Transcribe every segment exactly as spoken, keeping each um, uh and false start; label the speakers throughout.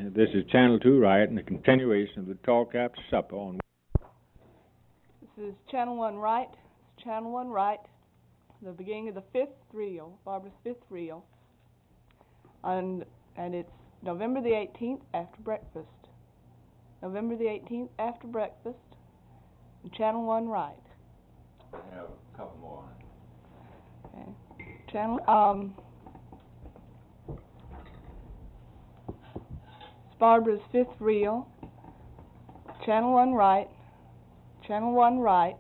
Speaker 1: This is Channel two Riot and the continuation of the talk after supper on.
Speaker 2: This is Channel one Right. It's Channel one Right. The beginning of the fifth reel, Barbara's fifth reel. And, and it's November the eighteenth after breakfast. November the eighteenth after breakfast. And Channel one Right.
Speaker 1: I have a couple more on it.
Speaker 2: Okay. Channel, um, it's Barbara's fifth reel. Channel one Right. Channel one Right.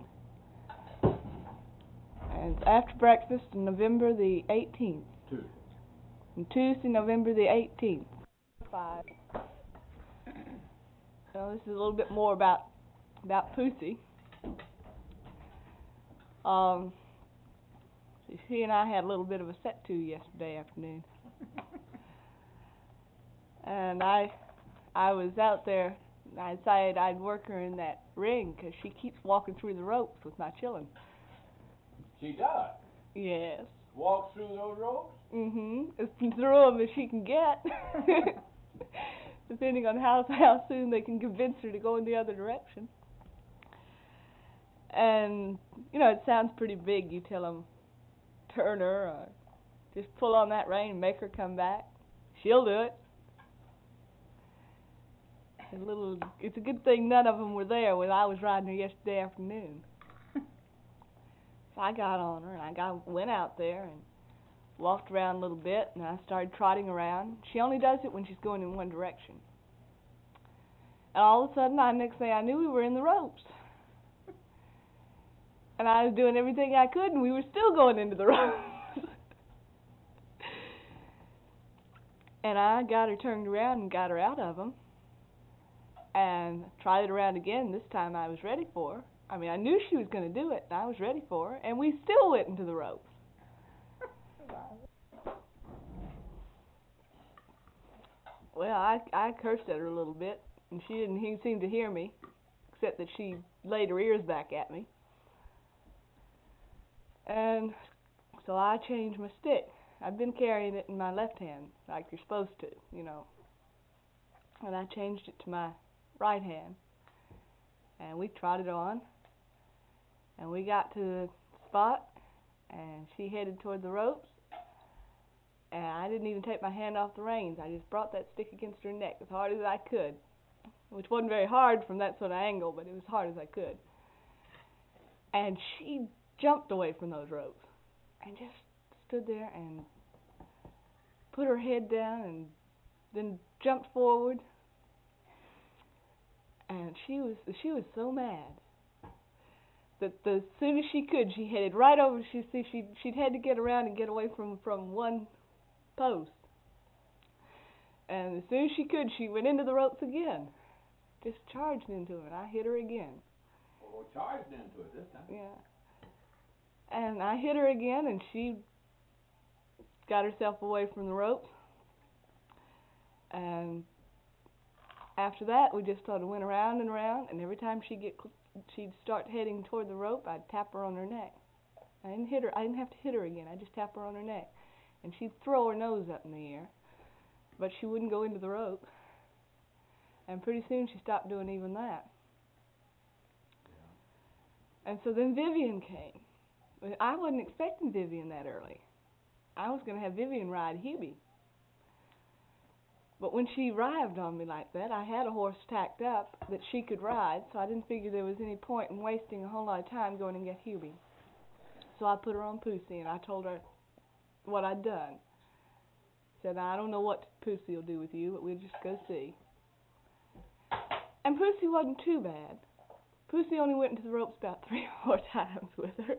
Speaker 2: And it's after breakfast on November the eighteenth.
Speaker 1: Tuesday.
Speaker 2: And Tuesday, November the eighteenth. Five. So this is a little bit more about about Pussy. Um, she and I had a little bit of a set-to yesterday afternoon, and I I was out there. And I decided I'd work her in that ring because she keeps walking through the ropes with my chillin'.
Speaker 1: She does?
Speaker 2: Yes.
Speaker 1: Walks through those ropes?
Speaker 2: Mm-hmm. As through them as she can get, depending on how how soon they can convince her to go in the other direction. And, you know, it sounds pretty big. You tell them, turn her, or just pull on that rein and make her come back. She'll do it. A little, it's a good thing none of them were there when I was riding her yesterday afternoon. So I got on her, and I got went out there and walked around a little bit, and I started trotting around. She only does it when she's going in one direction. And all of a sudden, I next thing I knew, we were in the ropes. And I was doing everything I could, and we were still going into the ropes. And I got her turned around and got her out of them. And tried it around again. This time I was ready for her. I mean, I knew she was going to do it, and I was ready for her. And we still went into the ropes. Well, I I cursed at her a little bit, and she didn't he seem to hear me, except that she laid her ears back at me. And so I changed my stick. I've been carrying it in my left hand, like you're supposed to, you know. And I changed it to my right hand. And we trotted on. And we got to the spot, and she headed toward the ropes. And I didn't even take my hand off the reins. I just brought that stick against her neck as hard as I could, which wasn't very hard from that sort of angle, but it was as hard as I could. And she jumped away from those ropes and just stood there and put her head down and then jumped forward. And she was she was so mad that the, as soon as she could, she headed right over. She see she she'd had to get around and get away from from one post. And as soon as she could, she went into the ropes again, just charged into it. I hit her again.
Speaker 1: Oh, charged into it this time.
Speaker 2: Yeah. And I hit her again, and she got herself away from the ropes. And after that, we just sort of went around and around, and every time she'd get, she'd start heading toward the rope, I'd tap her on her neck. I didn't hit her. I didn't have to hit her again. I just tap her on her neck, and she'd throw her nose up in the air, but she wouldn't go into the rope. And pretty soon, she stopped doing even that. Yeah. And so then Vivian came. I wasn't expecting Vivian that early. I was going to have Vivian ride Hubie. But when she arrived on me like that, I had a horse tacked up that she could ride, so I didn't figure there was any point in wasting a whole lot of time going and get Hubie. So I put her on Pussy, and I told her what I'd done. Said, I don't know what Pussy will do with you, but we'll just go see. And Pussy wasn't too bad. Pussy only went into the ropes about three or four times with her.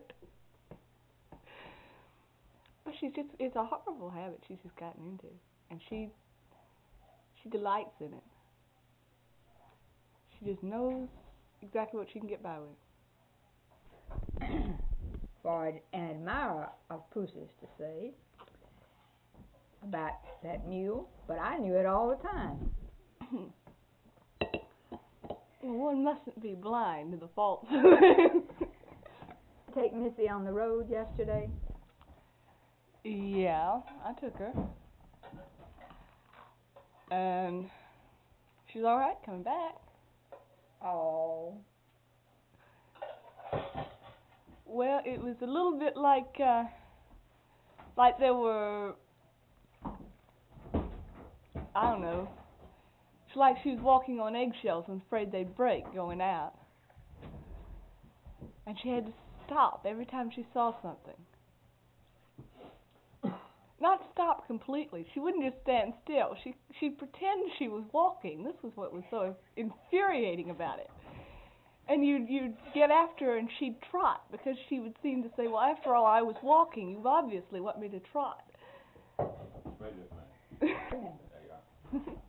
Speaker 2: But she's just, it's a horrible habit she's just gotten into. And she, she delights in it. She just knows exactly what she can get by with.
Speaker 3: For an admirer of Pussy's to say about that mule, but I knew it all the time.
Speaker 2: Well, one mustn't be blind to the faults.
Speaker 3: Take Missy on the road yesterday?
Speaker 2: Yeah, I took her. And She's all right coming back.
Speaker 3: Oh.
Speaker 2: Well, it was a little bit like, uh, like there were, I don't know, it's like she was walking on eggshells and afraid they'd break going out. And she had to stop every time she saw something. Not stop completely. She wouldn't just stand still. She, she'd pretend she was walking. This was what was so infuriating about it. And you'd, you'd get after her and she'd trot, because she would seem to say, well, after all, I was walking. You obviously want me to trot.
Speaker 1: Wait just a minute. There you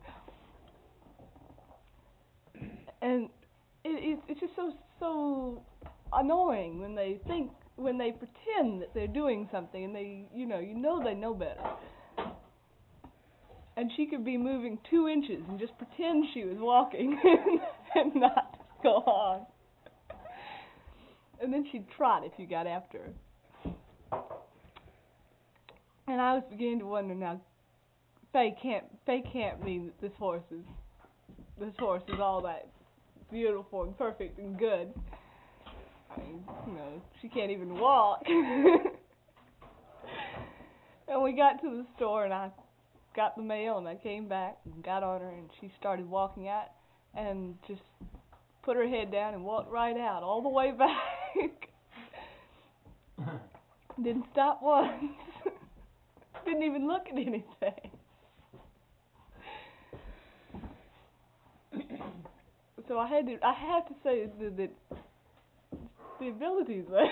Speaker 1: are.
Speaker 2: And it, it, it's just so, so annoying when they think, when they pretend that they're doing something and they, you know, you know they know better. And she could be moving two inches and just pretend she was walking and not go on. And then she'd trot if you got after her. And I was beginning to wonder now, Faye can't, Faye can't mean that this horse is, this horse is all that beautiful and perfect and good. I mean, you know, she can't even walk. And we got to the store and I got the mail and I came back and got on her and she started walking out and just put her head down and walked right out all the way back. Didn't stop once. Didn't even look at anything. So I had to I have to say that, that the ability's there.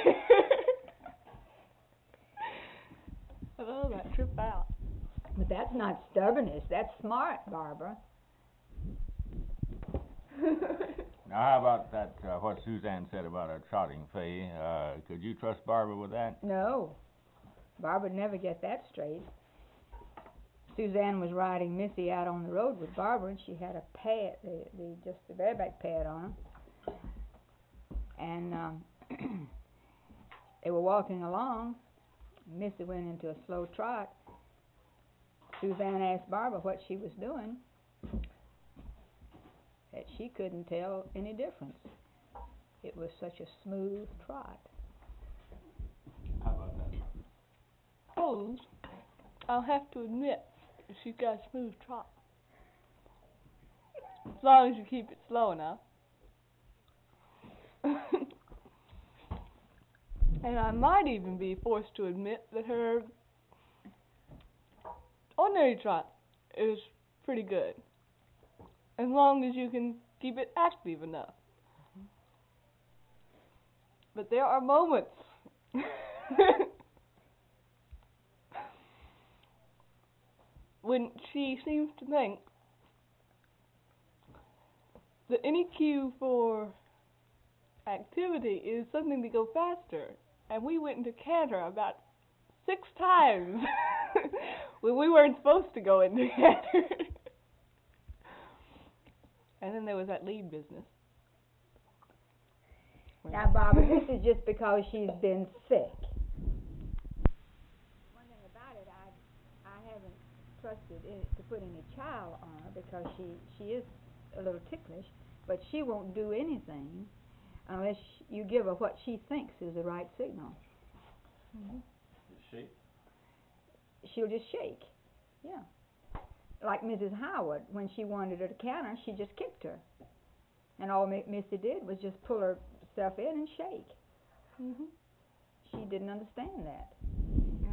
Speaker 2: Oh, that trip out.
Speaker 3: But that's not stubbornness. That's smart, Barbara.
Speaker 1: Now, how about that, uh, what Suzanne said about her trotting, Faye? Uh, could you trust Barbara with that?
Speaker 3: No. Barbara would never get that straight. Suzanne was riding Missy out on the road with Barbara, and she had a pad, the, the just the bareback pad on her. And um, they were walking along. Missy went into a slow trot. Suzanne asked Barbara what she was doing, that she couldn't tell any difference. It was such a smooth trot.
Speaker 1: How about that?
Speaker 2: Oh, I'll have to admit, she's got a smooth trot. As long as you keep it slow enough. And I might even be forced to admit that her ordinary trot is pretty good, as long as you can keep it active enough. But there are moments when she seems to think that any cue for activity is something to go faster. And we went into canter about six times when we weren't supposed to go into canter. And then there was that lead business.
Speaker 3: Now, Barbara, this is just because she's been sick. One thing about it, I I haven't trusted it to put any child on her because she, she is a little ticklish, but she won't do anything unless you give her what she thinks is the right signal.
Speaker 2: Mm-hmm.
Speaker 1: Shake?
Speaker 3: She'll just shake, yeah. Like Missus Howard, when she wanted her to counter, she just kicked her. And all M- Missy did was just pull herself in and shake.
Speaker 2: Mm-hmm.
Speaker 3: She didn't understand that.
Speaker 2: Yeah.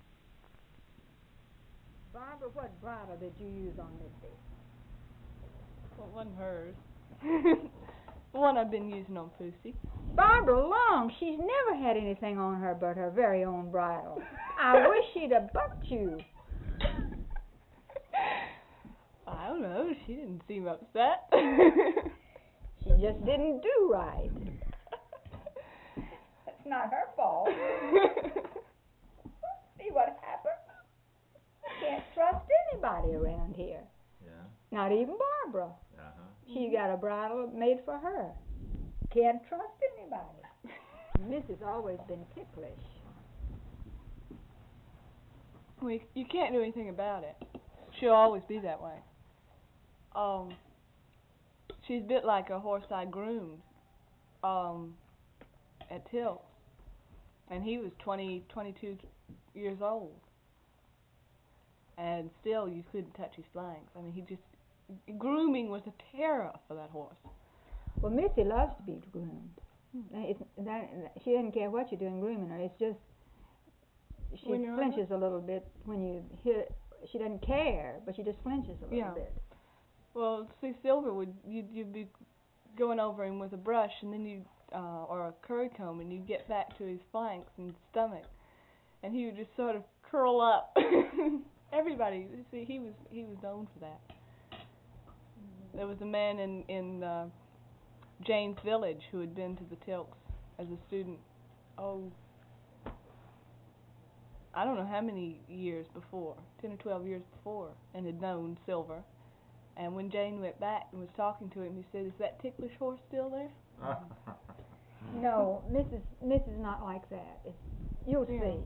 Speaker 3: Barbara, what bridle did you use on Missy?
Speaker 2: Well, it wasn't hers. The one I've been using on Pussy.
Speaker 3: Barbara Long, she's never had anything on her but her very own bridle. I wish she'd have bucked you.
Speaker 2: I don't know, she didn't seem upset.
Speaker 3: She just didn't do right. That's not her fault. See what happened? Can't trust anybody around here.
Speaker 1: Yeah.
Speaker 3: Not even Barbara.
Speaker 1: Uh-huh.
Speaker 3: She got a bridle made for her. Can't trust anybody. Missus always been ticklish.
Speaker 2: Well, you can't do anything about it. She'll always be that way. Um, she's a bit like a horse I groomed um, at Tilts. And he was twenty, twenty-two years old. And still you couldn't touch his flanks. I mean, he just, grooming was a terror for that horse.
Speaker 3: Well, Missy loves to be groomed. Hmm. It's, that, she doesn't care what you're doing grooming her. It's just, she flinches a little bit when you hit. She doesn't care, but she just flinches a little
Speaker 2: yeah.
Speaker 3: bit.
Speaker 2: Well, see, Silver would, you'd, you'd be going over him with a brush, and then you, uh, or a curry comb, and you'd get back to his flanks and stomach, and he would just sort of curl up. Everybody, see, he was he was known for that. There was a man in in uh, Jane's Village who had been to the Tilts as a student. Oh, I don't know how many years before, ten or twelve years before, and had known Silver. And when Jane went back and was talking to him, he said, "Is that ticklish horse still there?"
Speaker 3: No, Missus Missus not like that. It's, you'll
Speaker 2: yeah.
Speaker 3: see.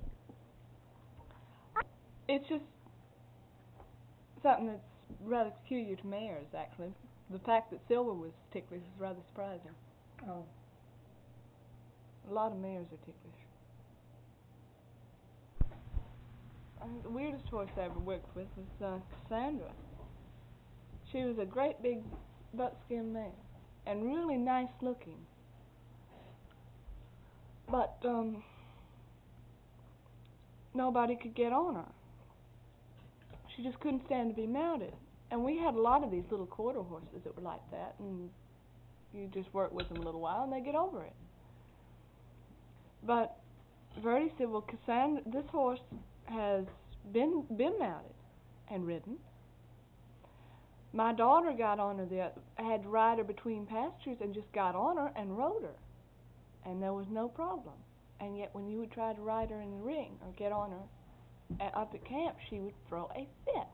Speaker 2: It's just something that's rather peculiar to mares, actually. The fact that Silver was ticklish is rather surprising.
Speaker 3: Oh.
Speaker 2: A lot of mares are ticklish. I think the weirdest horse I ever worked with was uh, Cassandra. She was a great big buckskin mare, and really nice looking. But um, nobody could get on her. She just couldn't stand to be mounted. And we had a lot of these little quarter horses that were like that, and you just work with them a little while and they get over it. But Verdi said, "Well, Cassandra, this horse has been been mounted and ridden. My daughter got on her, the, had to ride her between pastures and just got on her and rode her, and there was no problem. And yet when you would try to ride her in the ring or get on her at, up at camp, she would throw a fit.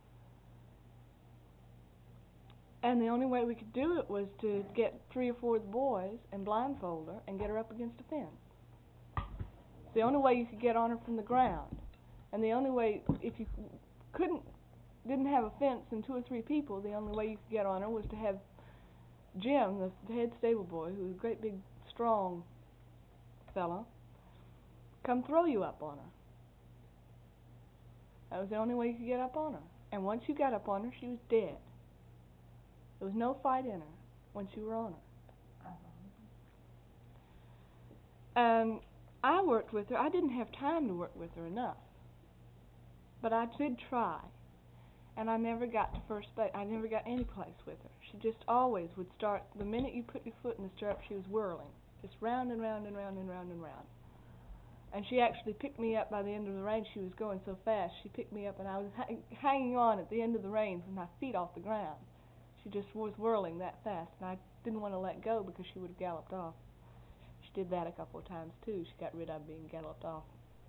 Speaker 2: And the only way we could do it was to get three or four of the boys and blindfold her and get her up against a fence. It's the only way you could get on her from the ground. And the only way, if you couldn't, didn't have a fence and two or three people, the only way you could get on her was to have Jim, the, the head stable boy, who was a great big, strong fellow, come throw you up on her. That was the only way you could get up on her. And once you got up on her, she was dead. There was no fight in her once you were on her. And I worked with her. I didn't have time to work with her enough. But I did try. And I never got to first base. I never got any place with her. She just always would start, the minute you put your foot in the stirrup, she was whirling. Just round and round and round and round and round. And she actually picked me up by the end of the rein. She was going so fast. She picked me up and I was ha hanging on at the end of the reins with my feet off the ground. She just was whirling that fast. And I didn't want to let go because she would have galloped off. She did that a couple of times too. She got rid of being galloped off.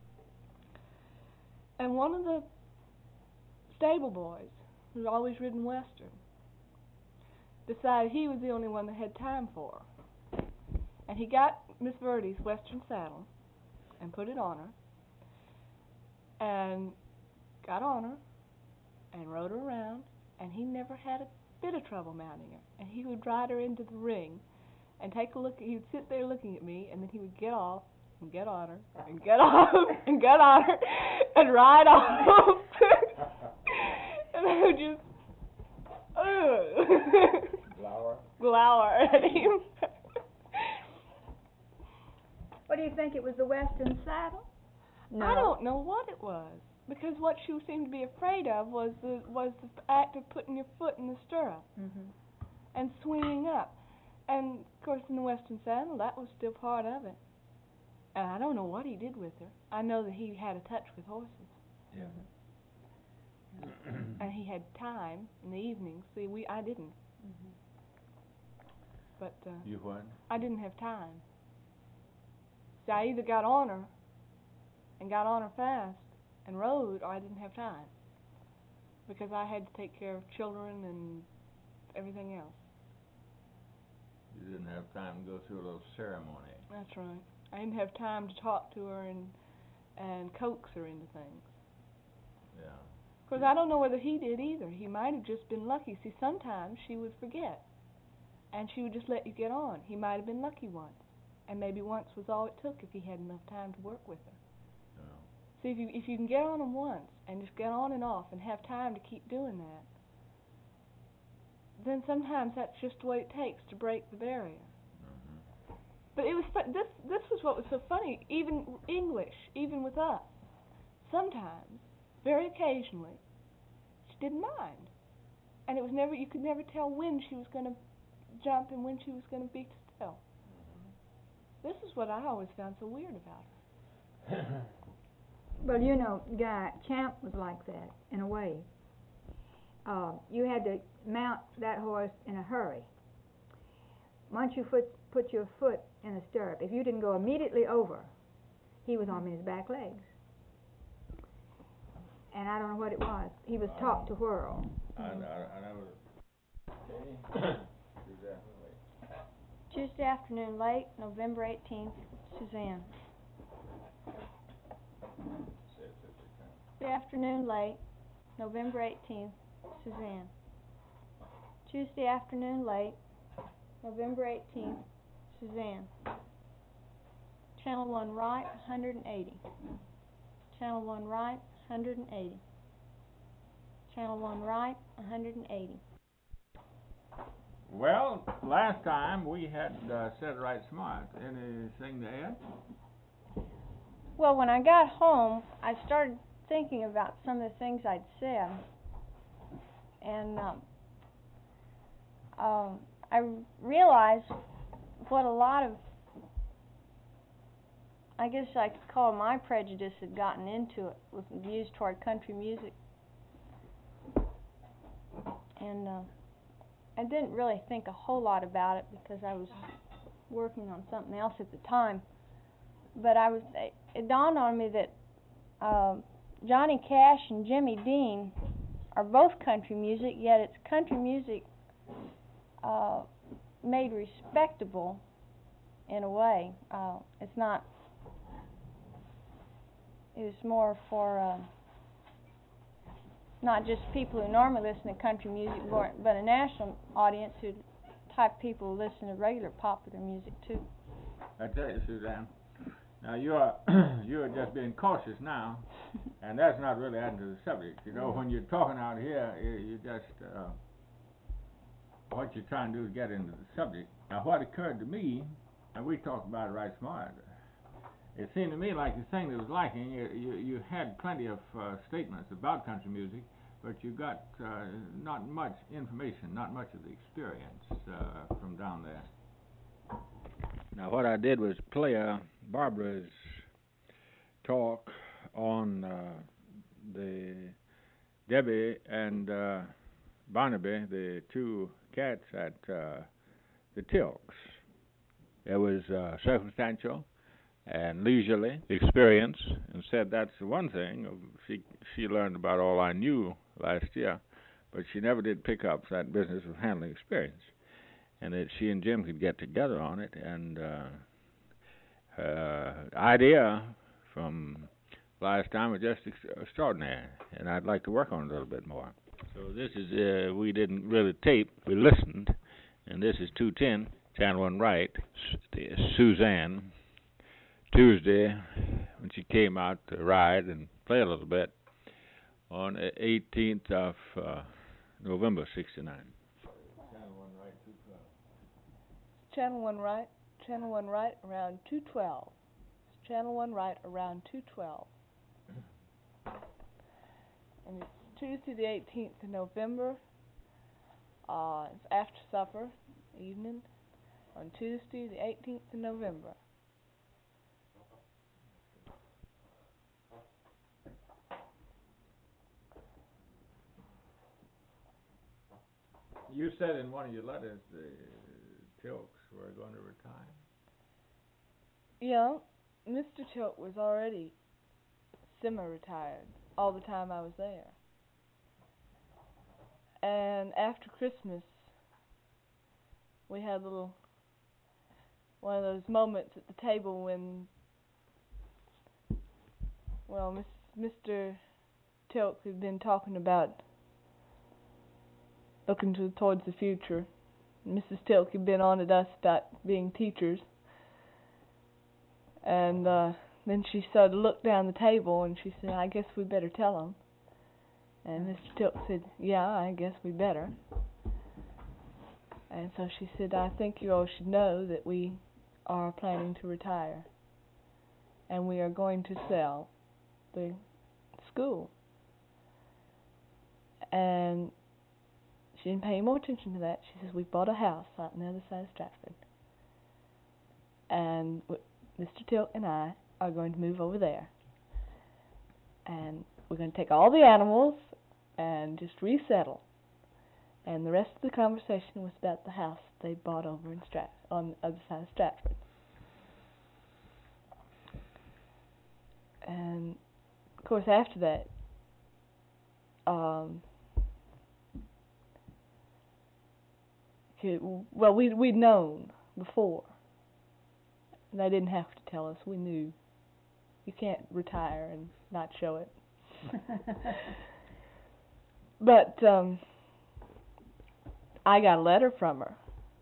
Speaker 2: And one of the stable boys, who'd always ridden Western, decided he was the only one that had time for her. And he got Miss Verdi's Western saddle and put it on her and got on her and rode her around, and he never had a bit of trouble mounting her. And he would ride her into the ring and take a look. He would sit there looking at me, and then he would get off and get on her and get off and get on her and ride off. And I would just ugh,
Speaker 1: glower
Speaker 2: glower at him.
Speaker 3: What do you think? It was the Western saddle? No.
Speaker 2: I don't know what it was, because what she seemed to be afraid of was the was the act of putting your foot in the stirrup
Speaker 3: mm-hmm.
Speaker 2: and swinging up. And of course, in the Western saddle, that was still part of it. And I don't know what he did with her. I know that he had a touch with horses.
Speaker 1: Yeah.
Speaker 2: And he had time in the evenings. See, we I didn't.
Speaker 3: Mm-hmm.
Speaker 2: But uh,
Speaker 1: You what?
Speaker 2: I didn't have time. See, I either got on her and got on her fast and rode, or I didn't have time because I had to take care of children and everything else.
Speaker 1: You didn't have time to go through a little ceremony.
Speaker 2: That's right. I didn't have time to talk to her and and coax her into things.
Speaker 1: Yeah.
Speaker 2: Of course, I don't know whether he did either. He might have just been lucky. See, sometimes she would forget. and she would just let you get on. He might have been lucky once, and maybe once was all it took if he had enough time to work with her.
Speaker 1: Yeah.
Speaker 2: See, if you if you can get on them once and just get on and off and have time to keep doing that, then sometimes that's just what it takes to break the barrier.
Speaker 1: Mm-hmm.
Speaker 2: But it was fu- this this was what was so funny. Even English, even with us, sometimes, very occasionally, she didn't mind, and it was never you could never tell when she was going to jump and when she was going to be still. Mm-hmm. This is what I always found so weird about her.
Speaker 3: Well, you know, Guy, Champ was like that in a way. Uh, you had to mount that horse in a hurry. Once you foot, put your foot in a stirrup, if you didn't go immediately over, he was on his back legs. And I don't know what it was. He was taught to whirl.
Speaker 1: I, I, I never. Okay.
Speaker 4: Tuesday afternoon, late, November eighteenth, Suzanne. Tuesday afternoon, late, November eighteenth, Suzanne. Tuesday afternoon, late, November eighteenth, Suzanne. Channel one right, one hundred eighty. Channel one right, one hundred eighty. Channel one right, one hundred eighty.
Speaker 1: Well, last time we had uh, said it right smart. Anything to add?
Speaker 4: Well, when I got home, I started thinking about some of the things I'd said, and um, um, I realized what a lot of, I guess I could call my prejudice had gotten into it with views toward country music, and uh, I didn't really think a whole lot about it because I was working on something else at the time. But I was, it dawned on me that uh, Johnny Cash and Jimmy Dean are both country music, yet it's country music uh, made respectable in a way. Uh, it's not, it's more for uh, not just people who normally listen to country music, but a national audience who type people who listen to regular popular music too.
Speaker 1: I tell you, Suzanne, now you are you are just being cautious now, and that's not really adding to the subject. You know, when you're talking out here, you, you just uh, what you're trying to do is get into the subject. Now, what occurred to me, and we talked about it right smart. It seemed to me like the thing that was lacking, you you, you had plenty of uh, statements about country music, but you got uh, not much information, not much of the experience uh, from down there. Now, what I did was play uh, Barbara's talk on uh, the Debbie and uh, Barnaby, the two cats at uh, the Tilks. It was uh, circumstantial and leisurely experience, and said that's the one thing she she learned about all I knew last year, but she never did pick up that business of handling experience, and that she and Jim could get together on it, and uh, her idea from last time was just ex- extraordinary, and I'd like to work on it a little bit more. So this is, uh, we didn't really tape, we listened, and this is two ten, Channel one right, Suzanne, Tuesday, when she came out to ride and play a little bit, on the eighteenth of uh, November, sixty-nine. Channel one right, two twelve.
Speaker 2: Channel one right, channel one right around two twelve. Channel one right around two twelve. And it's Tuesday the eighteenth of November. Uh, it's after supper, evening, on Tuesday the eighteenth of November.
Speaker 1: You said in one of your letters the Tilks were going to retire.
Speaker 2: Yeah, Mister Tilk was already semi-retired all the time I was there. And after Christmas, we had a little, one of those moments at the table when, well, Miss, Mister Tilk had been talking about looking to, towards the future Missus Tilk had been on at us about being teachers. And uh, then she sort of looked down the table and she said, I guess we better tell them. And Mister Tilk said, yeah, I guess we better. And so she said, I think you all should know that we are planning to retire. And we are going to sell the school. And she didn't pay any more attention to that. She says, we bought a house out on the other side of Stratford. And w- Mister Tilk and I are going to move over there. And we're going to take all the animals and just resettle. And the rest of the conversation was about the house they bought over in Strat- on the other side of Stratford. And, of course, after that, um, well, we, we'd known before. They didn't have to tell us. We knew. You can't retire and not show it. But um, I got a letter from her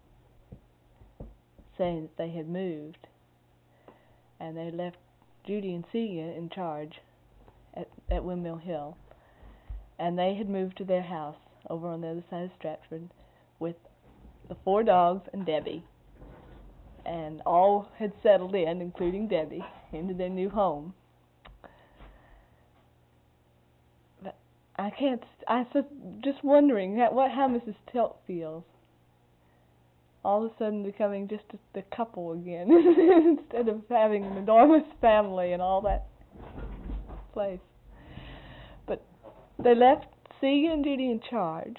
Speaker 2: saying that they had moved. And they left Judy and Celia in charge at, at Windmill Hill. And they had moved to their house over on the other side of Stratford with the four dogs and Debbie. And all had settled in, including Debbie, into their new home. But I can't, I was just wondering how, what, how Missus Tilk feels. All of a sudden becoming just a, the couple again, instead of having an enormous family and all that place. But they left Celia and Judy in charge.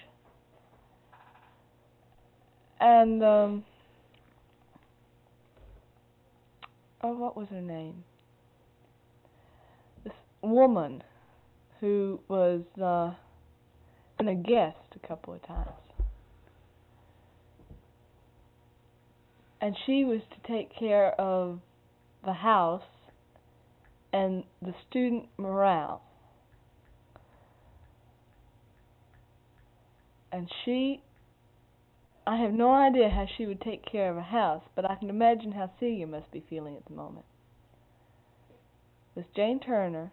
Speaker 2: And, um, oh, what was her name? This woman who was uh, been a guest a couple of times. And she was to take care of the house and the student morale. And she, I have no idea how she would take care of a house, but I can imagine how Celia must be feeling at the moment. This Jane Turner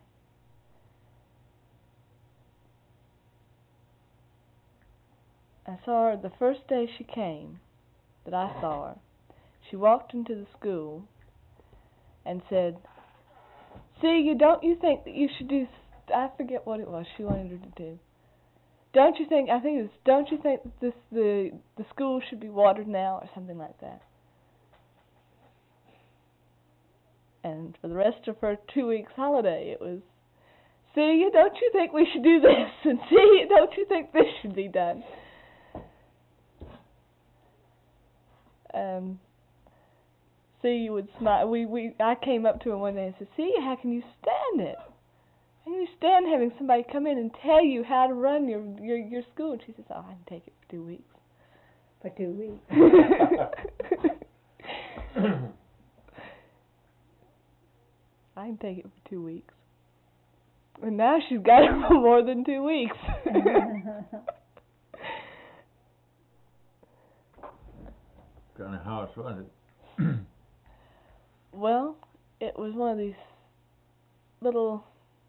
Speaker 2: I saw her the first day she came, that I saw her. She walked into the school and said, Celia, don't you think that you should do, I forget what it was she wanted her to do. Don't you think, I think it was, don't you think that this, the, the school should be watered now, or something like that? And for the rest of her two weeks holiday, it was, Celia, don't you think we should do this? And Celia, don't you think this should be done? Um, Celia would smile. We, we, I came up to her one day and said, Celia, how can you stand it? How can you stand having somebody come in and tell you how to run your, your, your school? And she says, oh, I can take it for two weeks.
Speaker 3: For two weeks.
Speaker 2: I can take it for two weeks. And now she's got it for more than two weeks.
Speaker 1: What kind of house was it?
Speaker 2: Well, it was one of these little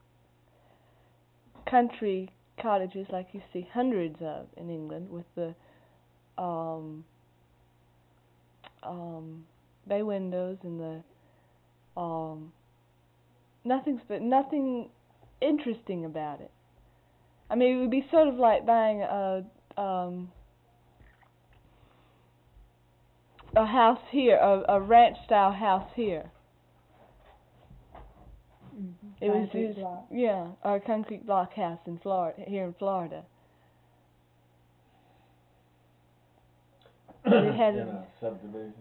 Speaker 2: country cottages like you see hundreds of in England, with the um, um, bay windows and the um, nothing's but nothing interesting about it. I mean, it would be sort of like buying a um, a house here, a, a ranch-style house here.
Speaker 3: Mm-hmm.
Speaker 2: It was
Speaker 3: Concrete
Speaker 2: just,
Speaker 3: block.
Speaker 2: yeah, our concrete block house in Florida, here in Florida. They had
Speaker 1: In a subdivision?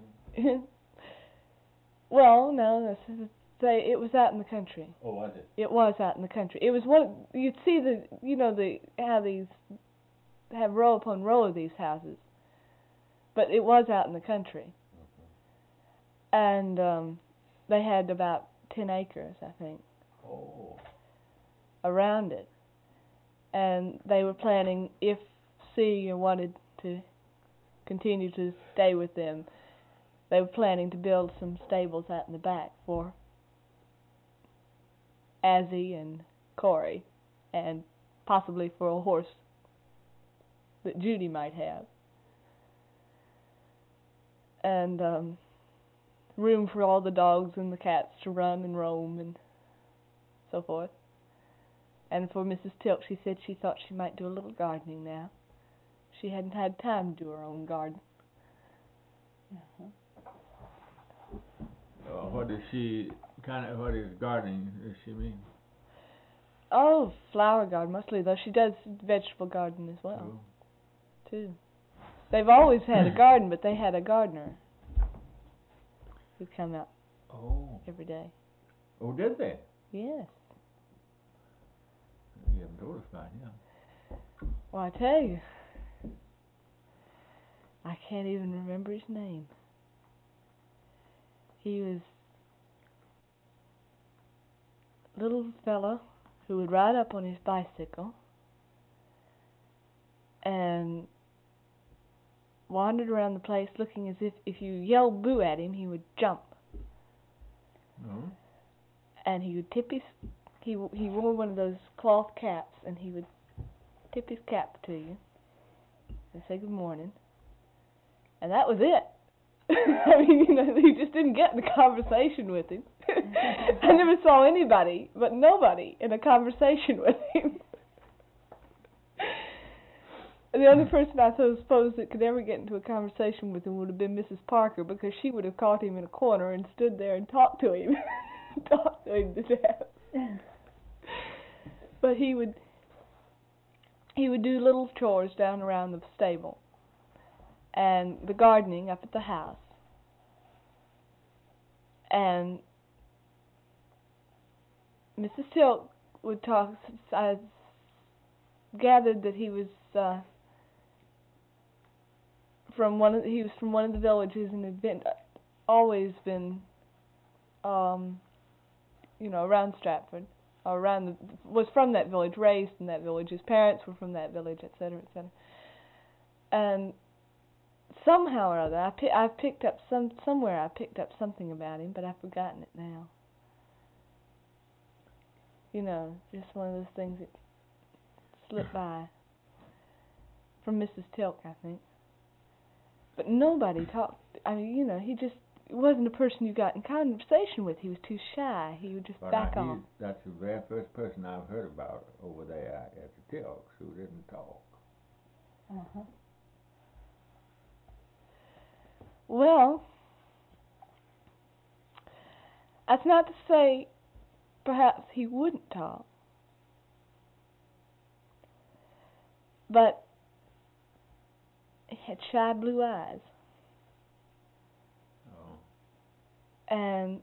Speaker 2: Well, no, that's, say it was out in the country.
Speaker 1: Oh, was it?
Speaker 2: It was out in the country. It was one. You'd see the, you know, the how these have row upon row of these houses, but it was out in the country, mm-hmm. and um, they had about ten acres, I think,
Speaker 1: oh.
Speaker 2: around it, and they were planning, if Celia wanted to continue to stay with them. They were planning to build some stables out in the back for Azzy and Corey, and possibly for a horse that Judy might have. And um, room for all the dogs and the cats to run and roam and so forth. And for Missus Tilk, she said she thought she might do a little gardening now. She hadn't had time to do her own garden.
Speaker 3: Uh-huh.
Speaker 1: Uh, what does she, kind of, what is gardening, does she mean?
Speaker 2: Oh, flower garden mostly, though she does vegetable garden as well,
Speaker 1: Oh.
Speaker 2: too. They've always had a garden, but they had a gardener who'd come out
Speaker 1: Oh.
Speaker 2: every day.
Speaker 1: Oh, did they?
Speaker 2: Yes.
Speaker 1: You haven't told us about him.
Speaker 2: Well, I tell you, I can't even remember his name. He was a little fellow who would ride up on his bicycle and wandered around the place looking as if if you yelled boo at him, he would jump.
Speaker 1: No.
Speaker 2: And he would tip his, he he wore one of those cloth caps, and he would tip his cap to you and say good morning. And that was it. I mean, you know, you just didn't get in a conversation with him. I never saw anybody, but nobody, in a conversation with him. The only person I suppose that could ever get into a conversation with him would have been Missus Parker, because she would have caught him in a corner and stood there and talked to him. talked to him to death. But he would, he would do little chores down around the stable. And the gardening up at the house. And Missus Tilk would talk. I gathered that he was uh, from one of the, he was from one of the villages and had been always been, um, you know, around Stratford, or around the, was from that village, raised in that village. His parents were from that village, et cetera, et cetera. And somehow or other, I pi- I picked up some somewhere. I picked up something about him, but I've forgotten it now. You know, just one of those things that slipped by. From Missus Tilk, I think. But nobody talked. I mean, you know, he just it wasn't a person you got in conversation with. He was too shy. He would just
Speaker 1: But
Speaker 2: back
Speaker 1: I,
Speaker 2: off.
Speaker 1: he, that's the very first person I've heard about over there at the Tilks who didn't talk.
Speaker 3: Uh-huh.
Speaker 2: Well, that's not to say perhaps he wouldn't talk, but he had shy blue eyes
Speaker 1: Oh.
Speaker 2: and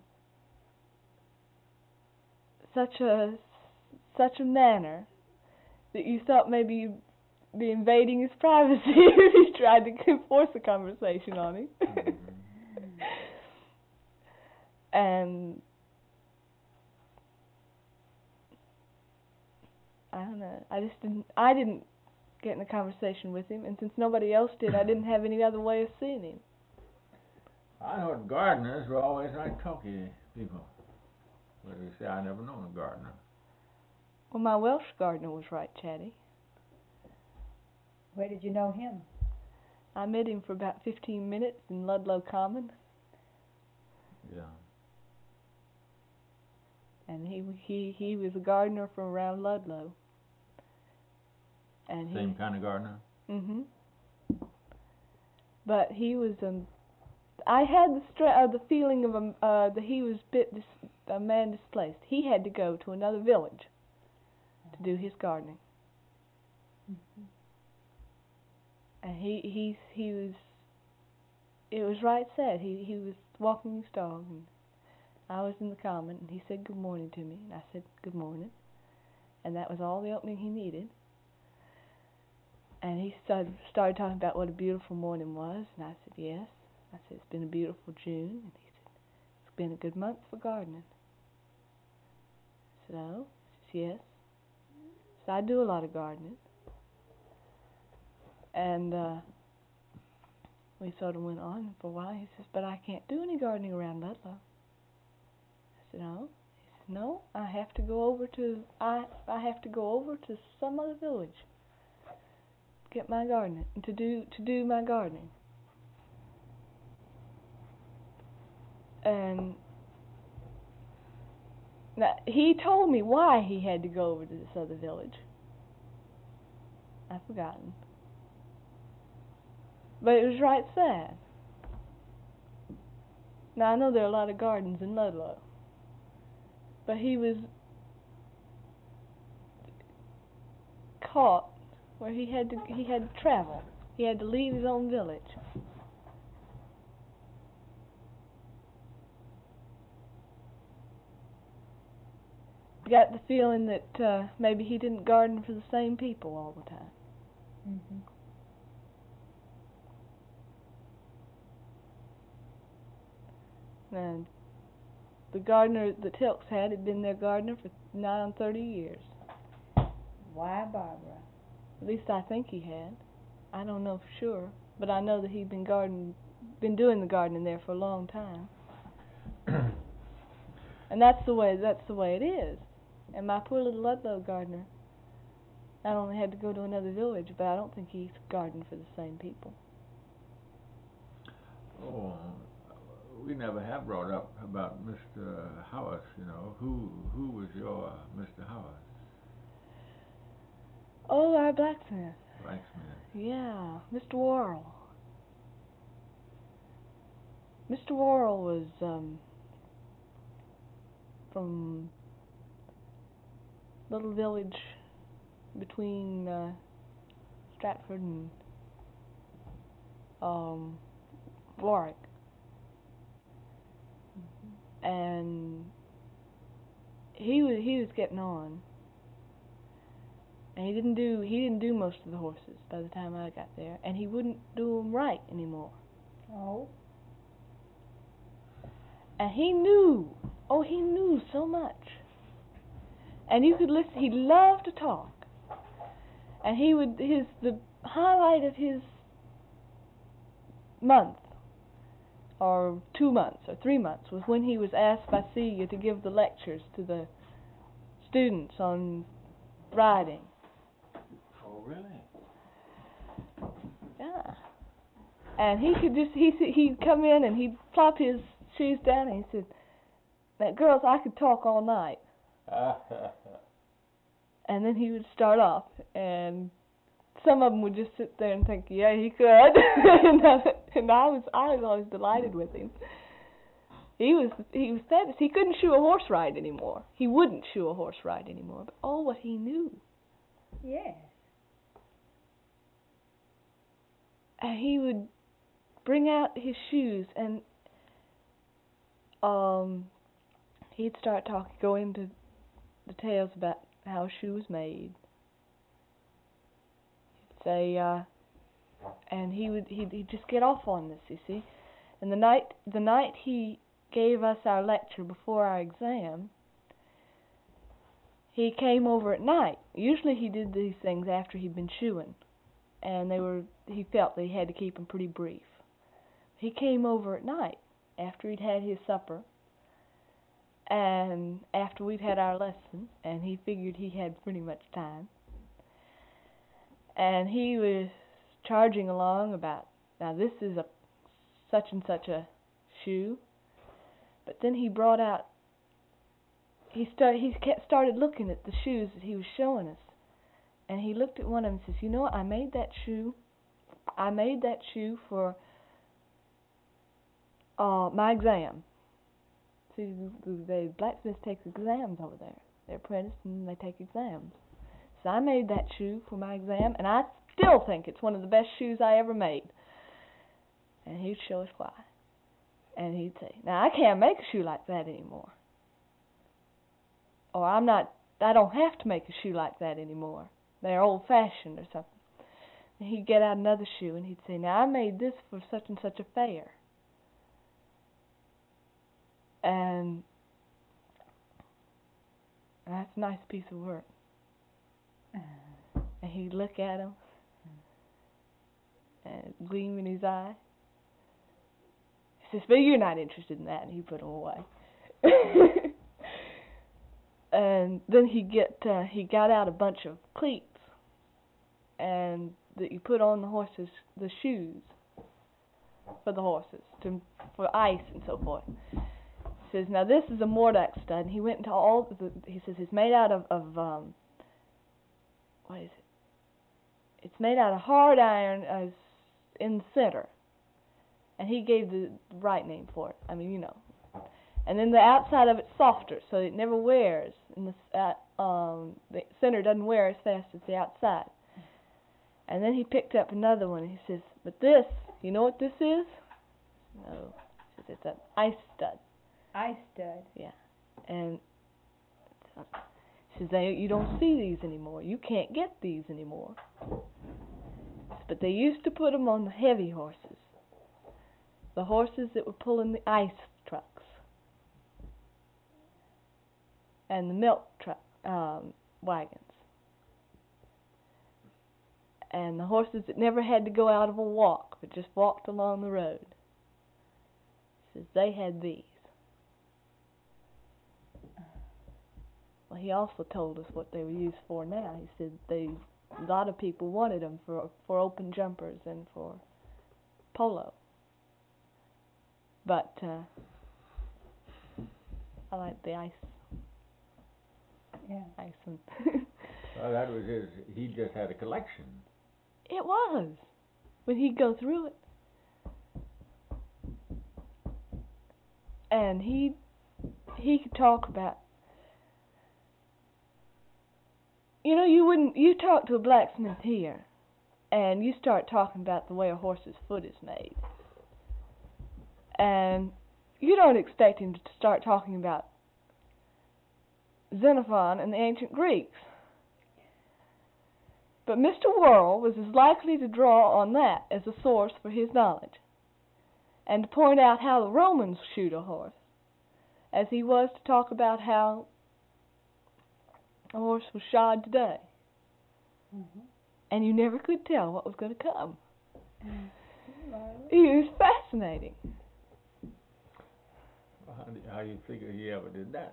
Speaker 2: such a such a manner that you thought maybe you'd be invading his privacy if you tried to force a conversation on him.
Speaker 1: Mm-hmm.
Speaker 2: And I don't know. I just didn't. I didn't get in a conversation with him, and since nobody else did, I didn't have any other way of seeing him.
Speaker 1: I know gardeners were always like talky people. But you say I never known a gardener.
Speaker 2: Well, my Welsh gardener was right chatty.
Speaker 3: Where did you know him?
Speaker 2: I met him for about fifteen minutes in Ludlow Common,
Speaker 1: Yeah.
Speaker 2: and he he he was a gardener from around Ludlow. And
Speaker 1: Same
Speaker 2: he,
Speaker 1: kind of gardener.
Speaker 2: Mhm. But he was um. I had the stra- uh, the feeling of um uh that he was bit dis- a man displaced. He had to go to another village to do his gardening.
Speaker 3: Mm-hmm.
Speaker 2: And he he he was. It was right said. He he was walking his dog, and I was in the common, and he said good morning to me, and I said good morning, and that was all the opening he needed. And he started started talking about what a beautiful morning was, and I said yes. I said it's been a beautiful June, and he said it's been a good month for gardening. I said oh, he said yes. So I do a lot of gardening. And uh, We sort of went on for a while. He says, but I can't do any gardening around Ludlow. I said, no. He said, no, I have to go over to, I, I have to go over to some other village. Get my gardening, to do, to do my gardening. And now, he told me why he had to go over to this other village. I've forgotten. But it was right sad. Now, I know there are a lot of gardens in Ludlow. But he was caught where he had to he had to travel. He had to leave his own village. Got the feeling that uh, maybe he didn't garden for the same people all the time.
Speaker 3: Mm-hmm.
Speaker 2: And the gardener that Tilks had had been their gardener for nigh on thirty years.
Speaker 3: Why, Barbara?
Speaker 2: At least I think he had. I don't know for sure, but I know that he'd been garden, been doing the gardening there for a long time. And that's the way that's the way it is. And my poor little Ludlow gardener not only had to go to another village, but I don't think he's gardened for the same people.
Speaker 1: Oh, we never have brought up about Mister Howarth, you know. Who who was your uh, Mister Howarth?
Speaker 2: Oh, our blacksmith.
Speaker 1: Blacksmith.
Speaker 2: Yeah, Mister Worrell. Mister Worrell was um, from a little village between uh, Stratford and um, Warwick. Mm-hmm. And he was he was getting on. And he didn't do he didn't do most of the horses by the time I got there, and he wouldn't do them right anymore.
Speaker 3: Oh.
Speaker 2: And he knew, oh, he knew so much. And you could listen. He loved to talk. And he would his the highlight of his month, or two months, or three months, was when he was asked by Celia to give the lectures to the students on riding.
Speaker 1: Oh, really?
Speaker 2: Yeah. And he could just, he he'd come in and he'd plop his shoes down and he said, "Now, girls, I could talk all night." And then he would start off, and some of them would just sit there and think, yeah, he could. and, I, and I was I was always delighted with him. He was he was fabulous. He couldn't shoe a horse ride anymore. He wouldn't shoe a horse ride anymore. But oh, what he knew.
Speaker 3: Yes.
Speaker 2: And he would bring out his shoes, and um, he'd start talking, go into details about how a shoe was made. He'd say, uh, and he would he'd, he'd just get off on this, you see. And the night the night he gave us our lecture before our exam, he came over at night. Usually he did these things after he'd been shoeing, and they were he felt that he had to keep them pretty brief. He came over at night after he'd had his supper, and after we'd had our lesson, and he figured he had pretty much time. And he was charging along about, now this is a such and such a shoe. But then he brought out, he started, he kept started looking at the shoes that he was showing us. And he looked at one of them and says, "You know what, I made that shoe, I made that shoe for uh, my exam." See, the blacksmith takes exams over there. They're apprenticed and they take exams. So I made that shoe for my exam, and I still think it's one of the best shoes I ever made. And he'd show us why. And he'd say, "Now I can't make a shoe like that anymore." Or I'm not, I don't have to make a shoe like that anymore. They're old-fashioned or something. And he'd get out another shoe and he'd say, "Now I made this for such and such a fair." And that's a nice piece of work. And he'd look at him, and gleam in his eye, says, but you're not interested in that, and he put them away. And then he get uh, he got out a bunch of cleats, and that you put on the horses the shoes for the horses to for ice and so forth. He says, now this is a Mordack stud, and he went into all the. He says it's made out of of um. What is it? It's made out of hard iron as in the center, and he gave the right name for it. I mean, you know. And then the outside of it's softer, so it never wears. And the uh, um the center doesn't wear as fast as the outside. And then he picked up another one, and he says, "But this, you know what this is?" No, he says it's an ice stud.
Speaker 3: Ice stud.
Speaker 2: Yeah, and he says they, you don't see these anymore. You can't get these anymore. But they used to put them on the heavy horses, the horses that were pulling the ice trucks. And the milk truck um, wagons, and the horses that never had to go out of a walk but just walked along the road. Says they had these. Well, he also told us what they were used for now. He said they a lot of people wanted them for for open jumpers and for polo, but uh, I like the ice.
Speaker 3: Yeah.
Speaker 2: Iceland.
Speaker 1: Well, that was his, he just had a collection.
Speaker 2: It was. When he'd go through it. And he he could talk about, you know, you wouldn't, you talk to a blacksmith here, and you start talking about the way a horse's foot is made. And you don't expect him to start talking about Xenophon and the ancient Greeks. But Mister Worrell was as likely to draw on that as a source for his knowledge, and to point out how the Romans shoot a horse, as he was to talk about how a horse was shod today.
Speaker 3: Mm-hmm.
Speaker 2: And you never could tell what was going to come.
Speaker 3: Mm-hmm.
Speaker 2: He was fascinating.
Speaker 1: Well, how, do, how do you figure he ever did that?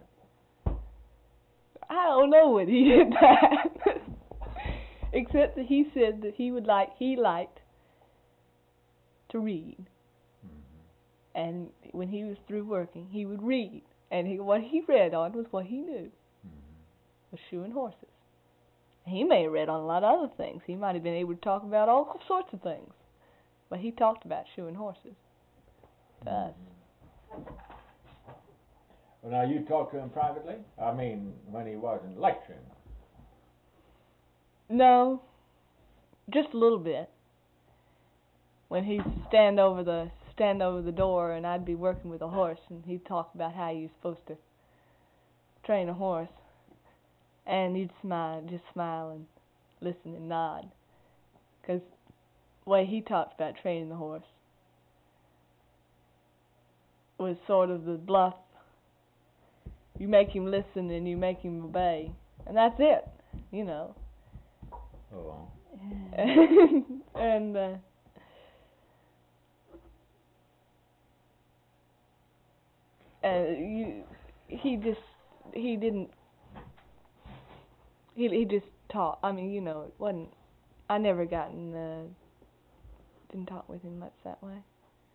Speaker 2: I don't know what he did that. Except that he said that he would like he liked to read, mm-hmm. and when he was through working, he would read, and he, what he read on was what he knew, mm-hmm. was shoeing horses. He may have read on a lot of other things. He might have been able to talk about all sorts of things, but he talked about shoeing horses to us.
Speaker 1: Well, now you talked to him privately? I mean, when he wasn't lecturing.
Speaker 2: No, just a little bit. When he'd stand over the stand over the door, and I'd be working with a horse, and he'd talk about how you're supposed to train a horse, and he'd smile, just smile and listen and nod, because the way he talked about training the horse was sort of the bluff. You make him listen and you make him obey, and that's it, you know.
Speaker 1: Oh.
Speaker 2: and uh, and you, he just he didn't he he just taught. I mean, you know, it wasn't. I never gotten uh, didn't talk with him much that way.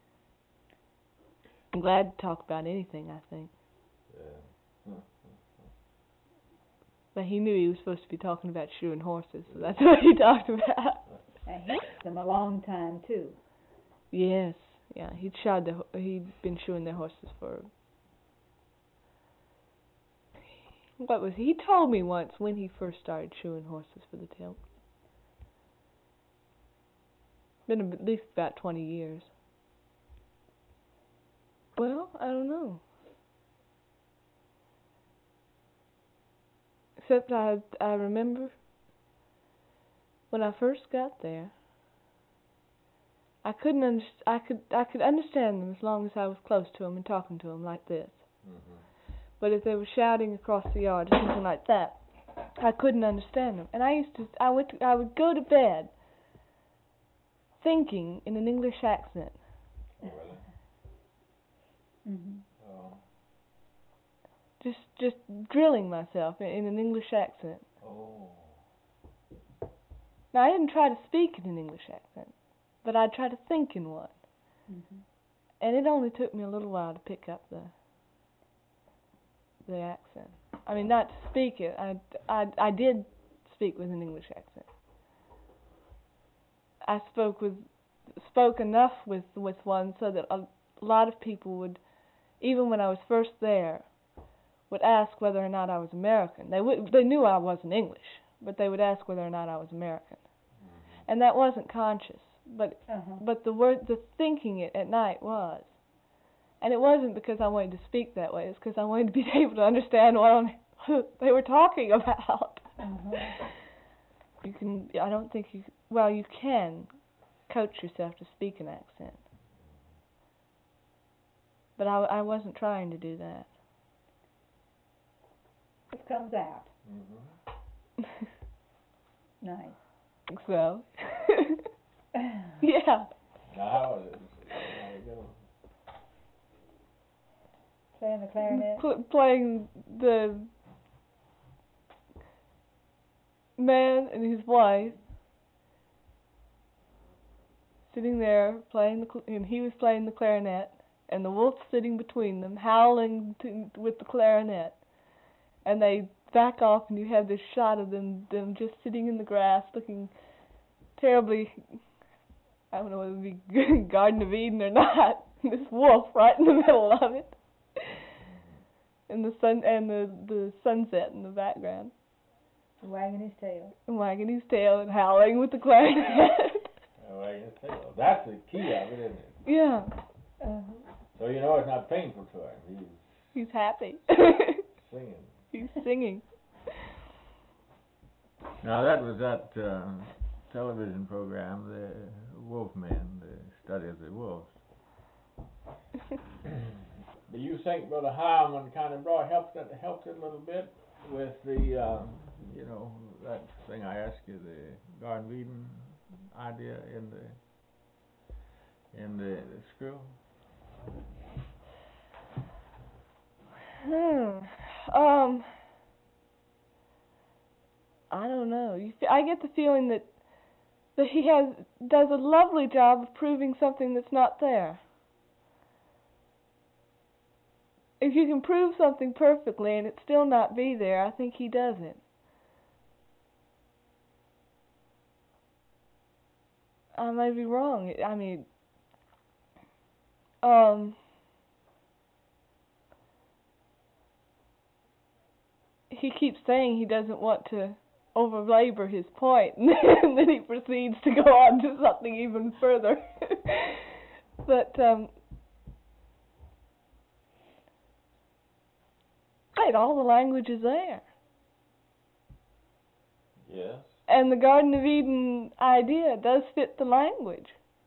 Speaker 2: I'm glad to talk about anything, I think.
Speaker 1: Yeah.
Speaker 2: But he knew he was supposed to be talking about shoeing horses, so that's what he talked about.
Speaker 3: And he took them a long time too.
Speaker 2: Yes, yeah, he'd shod the he'd been shoeing their horses for. What was he? He told me once when he first started shoeing horses for the tilt. Been at least about twenty years. Well, I don't know. Except I I remember when I first got there, I couldn't under, I could I could understand them as long as I was close to them and talking to them like this. Mm-hmm. But if they were shouting across the yard or something like that, I couldn't understand them. And I used to I would to, I would go to bed thinking in an English accent.
Speaker 1: Oh, really?
Speaker 3: Mhm.
Speaker 1: Oh.
Speaker 2: Just just drilling myself in, in an English accent.
Speaker 1: Oh.
Speaker 2: Now I didn't try to speak in an English accent, but I tried to think in one.
Speaker 3: Mhm.
Speaker 2: And it only took me a little while to pick up the the accent. I mean, not to speak it. I, I, I did speak with an English accent. I spoke with spoke enough with with one so that a lot of people would, even when I was first there, would ask whether or not I was American. They would they knew I wasn't English, but they would ask whether or not I was American. Mm-hmm. And that wasn't conscious, but
Speaker 3: Uh-huh.
Speaker 2: but the word the thinking it at night was. And it wasn't because I wanted to speak that way. It's because I wanted to be able to understand what they were talking about.
Speaker 3: Uh-huh.
Speaker 2: You can. I don't think you. Well, you can coach yourself to speak an accent, but I, I wasn't trying to do that.
Speaker 3: It comes out.
Speaker 1: Mm-hmm.
Speaker 3: Nice.
Speaker 2: So. Yeah.
Speaker 1: Now how is it? How it go?
Speaker 3: Playing the clarinet.
Speaker 2: Pl- playing the man and his wife sitting there playing the cl- and he was playing the clarinet, and the wolf sitting between them howling to, with the clarinet, and they back off and you have this shot of them them just sitting in the grass looking terribly, I don't know whether it would be Garden of Eden or not. This wolf right in the middle of it. And the sun and the, the sunset in the background.
Speaker 3: Wagging his tail.
Speaker 2: And wagging his tail and howling with the clarinet.
Speaker 1: Wagging his tail. That's the key of it, isn't it?
Speaker 2: Yeah.
Speaker 3: Uh-huh.
Speaker 1: So you know it's not painful to him. He's
Speaker 2: He's happy.
Speaker 1: singing.
Speaker 2: He's singing.
Speaker 1: Now that was that uh, television program, the Wolfmen, the study of the wolves. Do you think Brother Hyman kind of brought helped it helped it a little bit with the uh, you know that thing I asked you, the Garden of Eden idea in the in the, the school?
Speaker 2: Hmm. Um. I don't know. You, I get the feeling that that he has does a lovely job of proving something that's not there. If you can prove something perfectly and it still not be there, I think he does it. I may be wrong. I mean, um, he keeps saying he doesn't want to overlabor his point, and then he proceeds to go on to something even further. But, um, right, all the language is there.
Speaker 1: Yes.
Speaker 2: And the Garden of Eden idea does fit the language.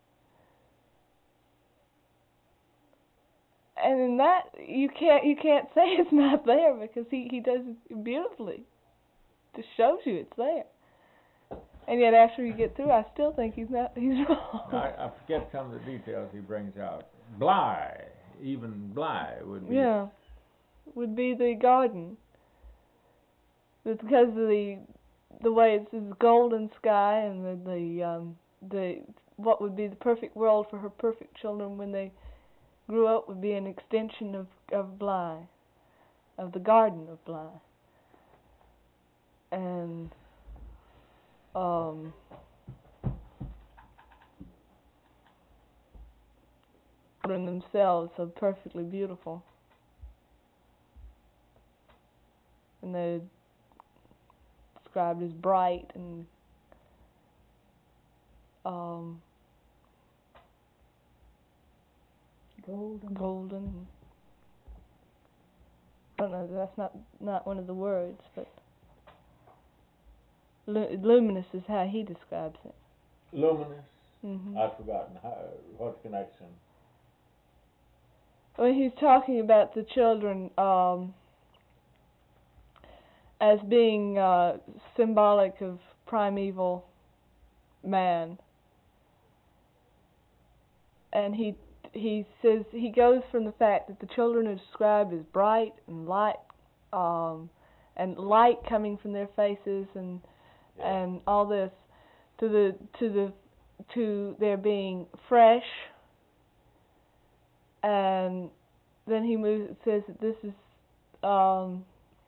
Speaker 2: And in that, you can't you can't say it's not there, because he, he does it beautifully. Just shows you it's there. And yet after you get through, I still think he's not he's wrong.
Speaker 1: I, I forget some of the details he brings out. Bly, even Bly would be.
Speaker 2: Yeah, would be the garden. It's because of the the way it's this golden sky and the the um the what would be the perfect world for her perfect children when they grew up would be an extension of of Bly, of the Garden of Bly. And um in themselves so perfectly beautiful. And they're described as bright and um
Speaker 3: Golden.
Speaker 2: golden. I don't know, that's not not one of the words, but lu- luminous is how he describes it.
Speaker 1: Luminous.
Speaker 2: Mm-hmm.
Speaker 1: I've forgotten how, what connection.
Speaker 2: When he's talking about the children um, as being uh, symbolic of primeval man, and he he says he goes from the fact that the children are described as bright and light, um, and light coming from their faces and
Speaker 1: Yeah.
Speaker 2: and all this, to the to the to their being fresh, and then he moves says that this is um,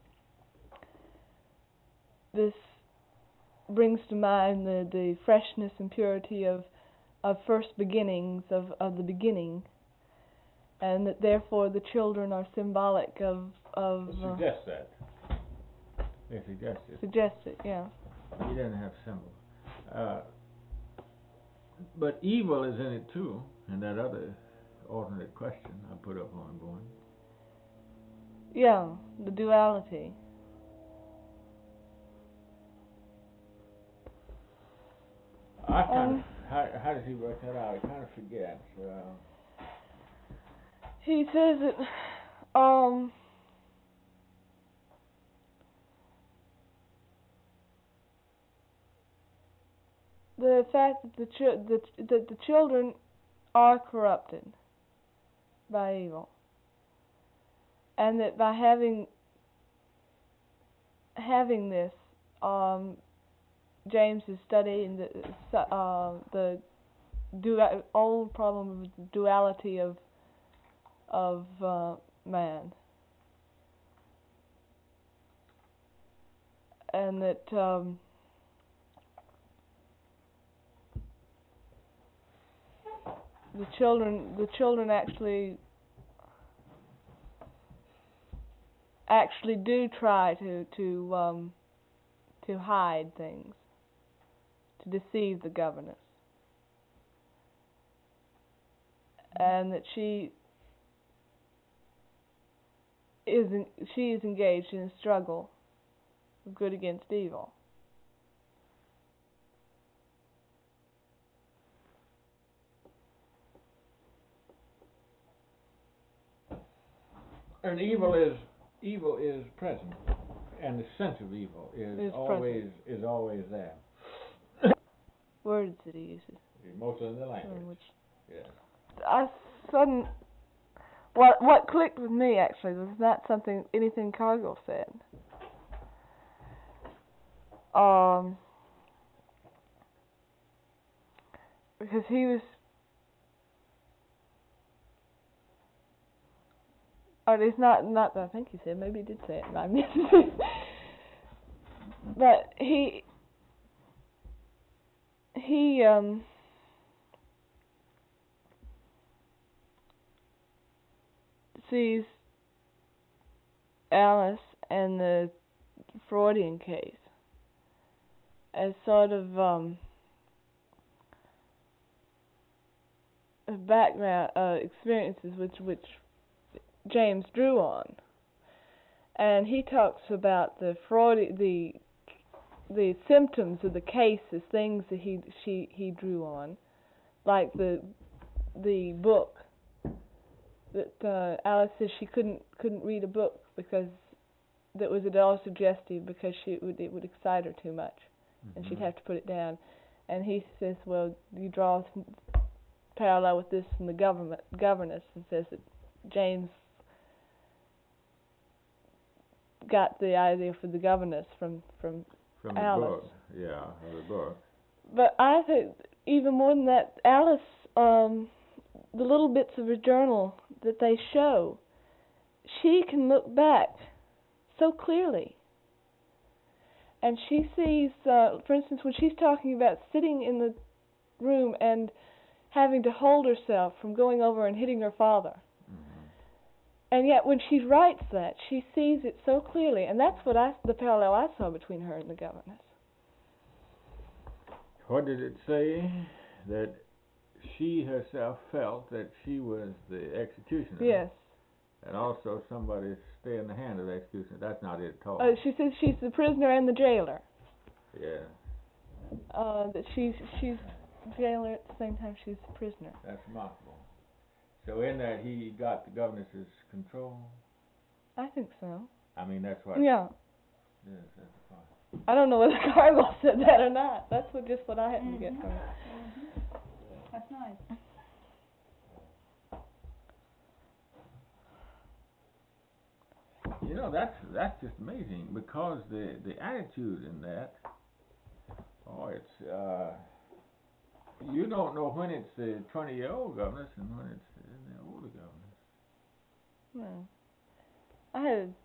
Speaker 2: this brings to mind the, the freshness and purity of of first beginnings of, of the beginning, and that therefore the children are symbolic of of
Speaker 1: It
Speaker 2: uh,
Speaker 1: suggests that. It suggests it.
Speaker 2: suggests it, yeah.
Speaker 1: He doesn't have symbols. Uh, but evil is in it too, and that other alternate question I put up on going.
Speaker 2: Yeah, the duality.
Speaker 1: I kind
Speaker 2: Um,
Speaker 1: of, how, how does he work that out? I kind of forget. Uh,
Speaker 2: He says that um the fact that the ch- that, that the children are corrupted by evil, and that by having having this, um, James is studying the uh, the du- old problem of the duality of of uh, man, and that um, the children the children actually actually do try to to um, to hide things, to deceive the governess, and that she is in, she is engaged in a struggle of good against evil.
Speaker 1: and evil is evil is present, and the sense of evil is,
Speaker 2: Is
Speaker 1: always is always there.
Speaker 2: Words that he uses.
Speaker 1: Mostly in the language.
Speaker 2: Language.
Speaker 1: Yeah.
Speaker 2: I sudden what what clicked with me actually was not something anything Cargill said. Um, because he was, or it's not not that I think he said. Maybe he did say it, and I missed it. But he he um. sees Alice and the Freudian case as sort of um, background uh, experiences which which James drew on, and he talks about the Freud the the symptoms of the case as things that he she he drew on, like the the book. That uh, Alice says she couldn't couldn't read a book because that was at all suggestive because she it would it would excite her too much, mm-hmm. and she'd have to put it down. And he says, well, you draw a parallel with this from the government governess, and says that James got the idea for the governess from from,
Speaker 1: from
Speaker 2: Alice.
Speaker 1: the book. Yeah, from the book.
Speaker 2: But I think even more than that, Alice. Um, the little bits of her journal that they show, she can look back so clearly. And she sees, uh, for instance, when she's talking about sitting in the room and having to hold herself from going over and hitting her father.
Speaker 1: Mm-hmm.
Speaker 2: And yet when she writes that, she sees it so clearly. And that's what I, the parallel I saw between her and the governess.
Speaker 1: What did it say? That she herself felt that she was the executioner.
Speaker 2: Yes.
Speaker 1: And also somebody stay in the hand of the executioner. That's not it at all.
Speaker 2: Uh, she says she's the prisoner and the jailer.
Speaker 1: Yeah.
Speaker 2: Uh, that she's she's jailer at the same time she's the prisoner.
Speaker 1: That's remarkable. So in that he got the governess's control?
Speaker 2: I think so.
Speaker 1: I mean, that's what...
Speaker 2: Yeah.
Speaker 1: Yes, that's the point.
Speaker 2: I don't know whether Cargill said that or not. That's what just what I happened mm-hmm. to get from it.
Speaker 3: Mm-hmm. That's nice.
Speaker 1: you know, that's that's just amazing because the the attitude in that. Oh, it's uh, you don't know when it's the twenty-year-old governors and when it's the older governors.
Speaker 2: Well, I had.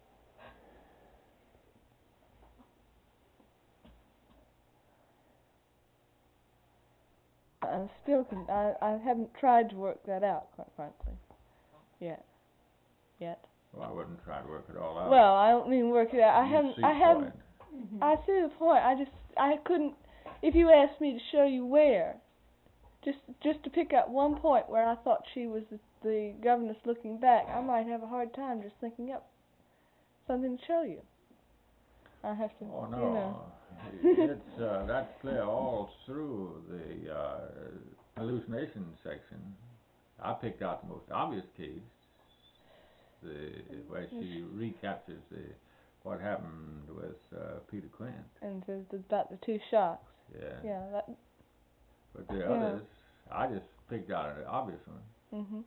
Speaker 2: I still can. I I haven't tried to work that out, quite frankly, yet. Yet.
Speaker 1: Well, I wouldn't try to work it all out.
Speaker 2: Well, I don't mean work it out. I
Speaker 1: You
Speaker 2: haven't.
Speaker 1: see
Speaker 2: I
Speaker 1: the
Speaker 2: haven't.
Speaker 1: point.
Speaker 3: Mhm.
Speaker 2: I see the point. I just. I couldn't. If you asked me to show you where, just just to pick up one point where I thought she was the, the governess looking back, I might have a hard time just thinking up something to show you. I have to.
Speaker 1: Oh
Speaker 2: You know.
Speaker 1: no, it's uh, that's clear all through the uh, hallucination section. I picked out the most obvious case, the where she recaptures the what happened with uh, Peter Quint.
Speaker 2: And the, the, about the two shocks.
Speaker 1: Yeah.
Speaker 2: Yeah. That.
Speaker 1: But the
Speaker 2: Yeah.
Speaker 1: others, I just picked out an obvious one.
Speaker 2: Mhm.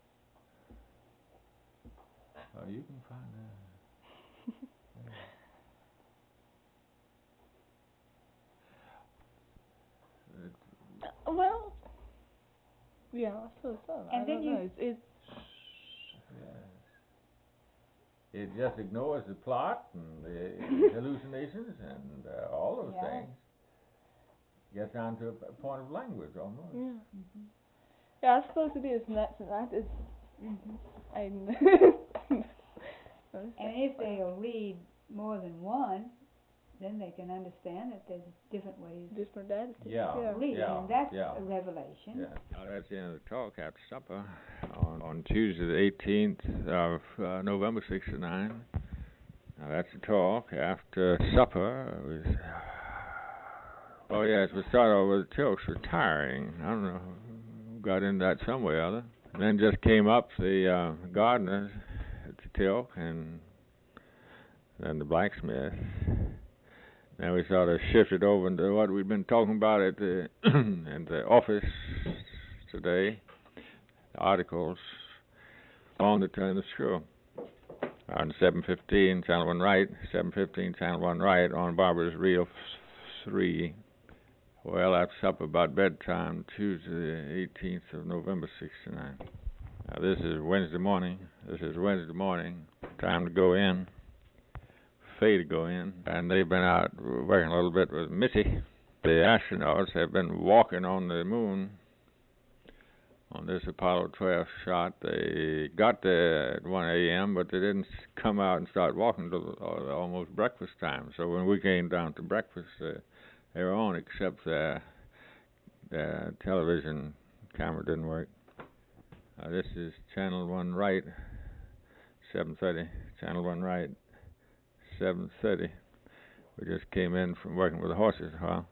Speaker 1: Oh, you can find that. Yeah. It-
Speaker 2: Uh, well. Yeah, I suppose so.
Speaker 3: And
Speaker 2: I
Speaker 3: then
Speaker 2: don't
Speaker 3: you-
Speaker 2: know. It's, it's
Speaker 1: Yes. It just ignores the plot and the hallucinations and uh, all those
Speaker 3: Yeah.
Speaker 1: things. Gets down to a p- point of language almost.
Speaker 2: yeah.
Speaker 3: Mhm.
Speaker 2: Yeah, I suppose it is in that sense. I just.
Speaker 3: Mhm.
Speaker 2: I.
Speaker 3: And if they'll read more than one, then they can understand that there's different ways
Speaker 2: different attitudes.
Speaker 1: Yeah.
Speaker 2: Yeah.
Speaker 3: of reading,
Speaker 1: Yeah,
Speaker 3: and that's
Speaker 1: yeah.
Speaker 3: a revelation.
Speaker 1: Yeah. That's the end of the talk after supper on, on Tuesday the eighteenth of uh, November sixty-nine. Now that's the talk. After supper was. Oh yes, we started off with Tilks retiring. I don't know, got into that some way or other. And then just came up the uh, gardeners at the Tilk and then the blacksmith. Then we sort of shifted over into what we'd been talking about at the in the office today, the articles on the turn of the screw. On seven fifteen, Channel one right, seven fifteen, Channel one right, on Barbara's Reel three. Well, after supper, about bedtime, Tuesday the eighteenth of November sixty-nine. Now this is Wednesday morning. This is Wednesday morning. Time to go in. Faye to go in. And they've been out working a little bit with Missy. The astronauts have been walking on the moon on this Apollo twelve shot. They got there at one a.m., but they didn't come out and start walking until almost breakfast time. So when we came down to breakfast, uh, they were on, except their, their television camera didn't work. Uh, this is Channel one right, seven thirty. Channel one right, seven thirty. We just came in from working with the horses a while.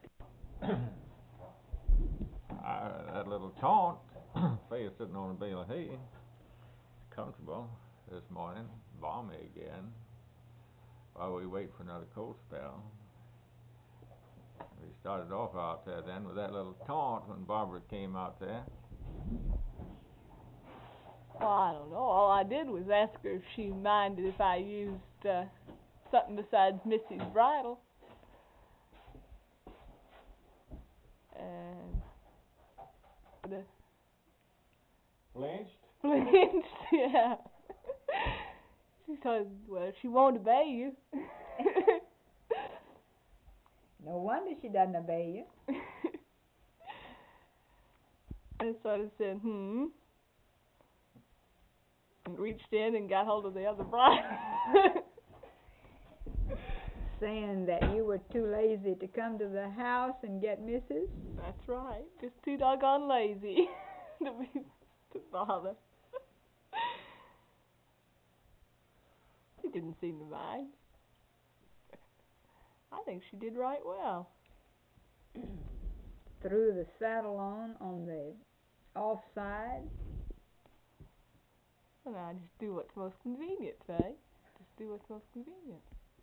Speaker 1: uh, that little taunt, Faye is sitting on a bale of hay, comfortable this morning, balmy again, while we wait for another cold spell. We started off out there then with that little taunt when Barbara came out there.
Speaker 2: Well, I don't know. All I did was ask her if she minded if I used uh, something besides Missy's bridle. And the
Speaker 1: Flinched?
Speaker 2: flinched, yeah. She said, well, she won't obey you.
Speaker 3: No wonder she doesn't obey you.
Speaker 2: And sort of said, hmm. And reached in and got hold of the other bridle.
Speaker 3: Saying that you were too lazy to come to the house and get Missus
Speaker 2: That's right. Just too doggone lazy to be to bother. She didn't seem to mind. I think she did right well.
Speaker 3: threw the saddle on on the off side.
Speaker 2: Well, now just do what's most convenient, Faye. Just do what's most convenient.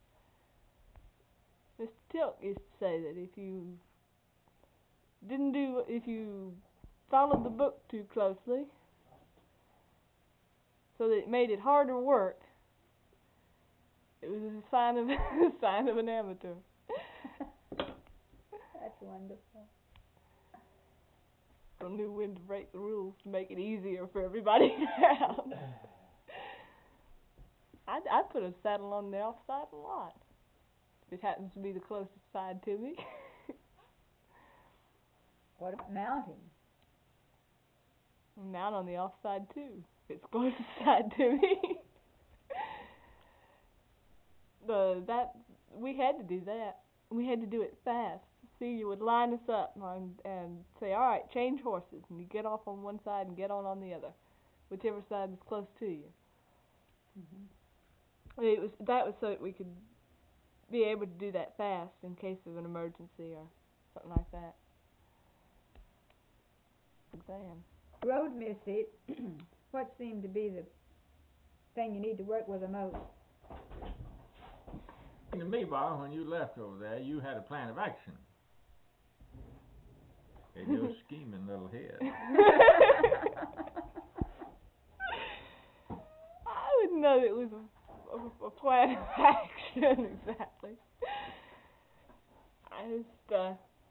Speaker 2: Mister Tilk used to say that if you didn't do, if you followed the book too closely, so that it made it harder work, It was a sign of a sign of an amateur.
Speaker 3: That's wonderful.
Speaker 2: I knew when to break the rules to make it easier for everybody around. I I put a saddle on the offside a lot. It happens to be the closest side to me.
Speaker 3: What about mounting?
Speaker 2: Mount on the offside too. It's the closest side to me. the that we had to do that. We had to do it fast. See, you would line us up and, and say, all right, change horses, and you get off on one side and get on on the other, whichever side was close to you. Mm-hmm. It was that was so that we could be able to do that fast in case of an emergency or something like that. Exam.
Speaker 3: Road Missy, what seemed to be the thing you need to work with the most?
Speaker 1: To me, Bob, when you left over there, you had a plan of action in your scheming little head.
Speaker 2: I wouldn't know that it was a, a, a plan of action exactly. I just, uh,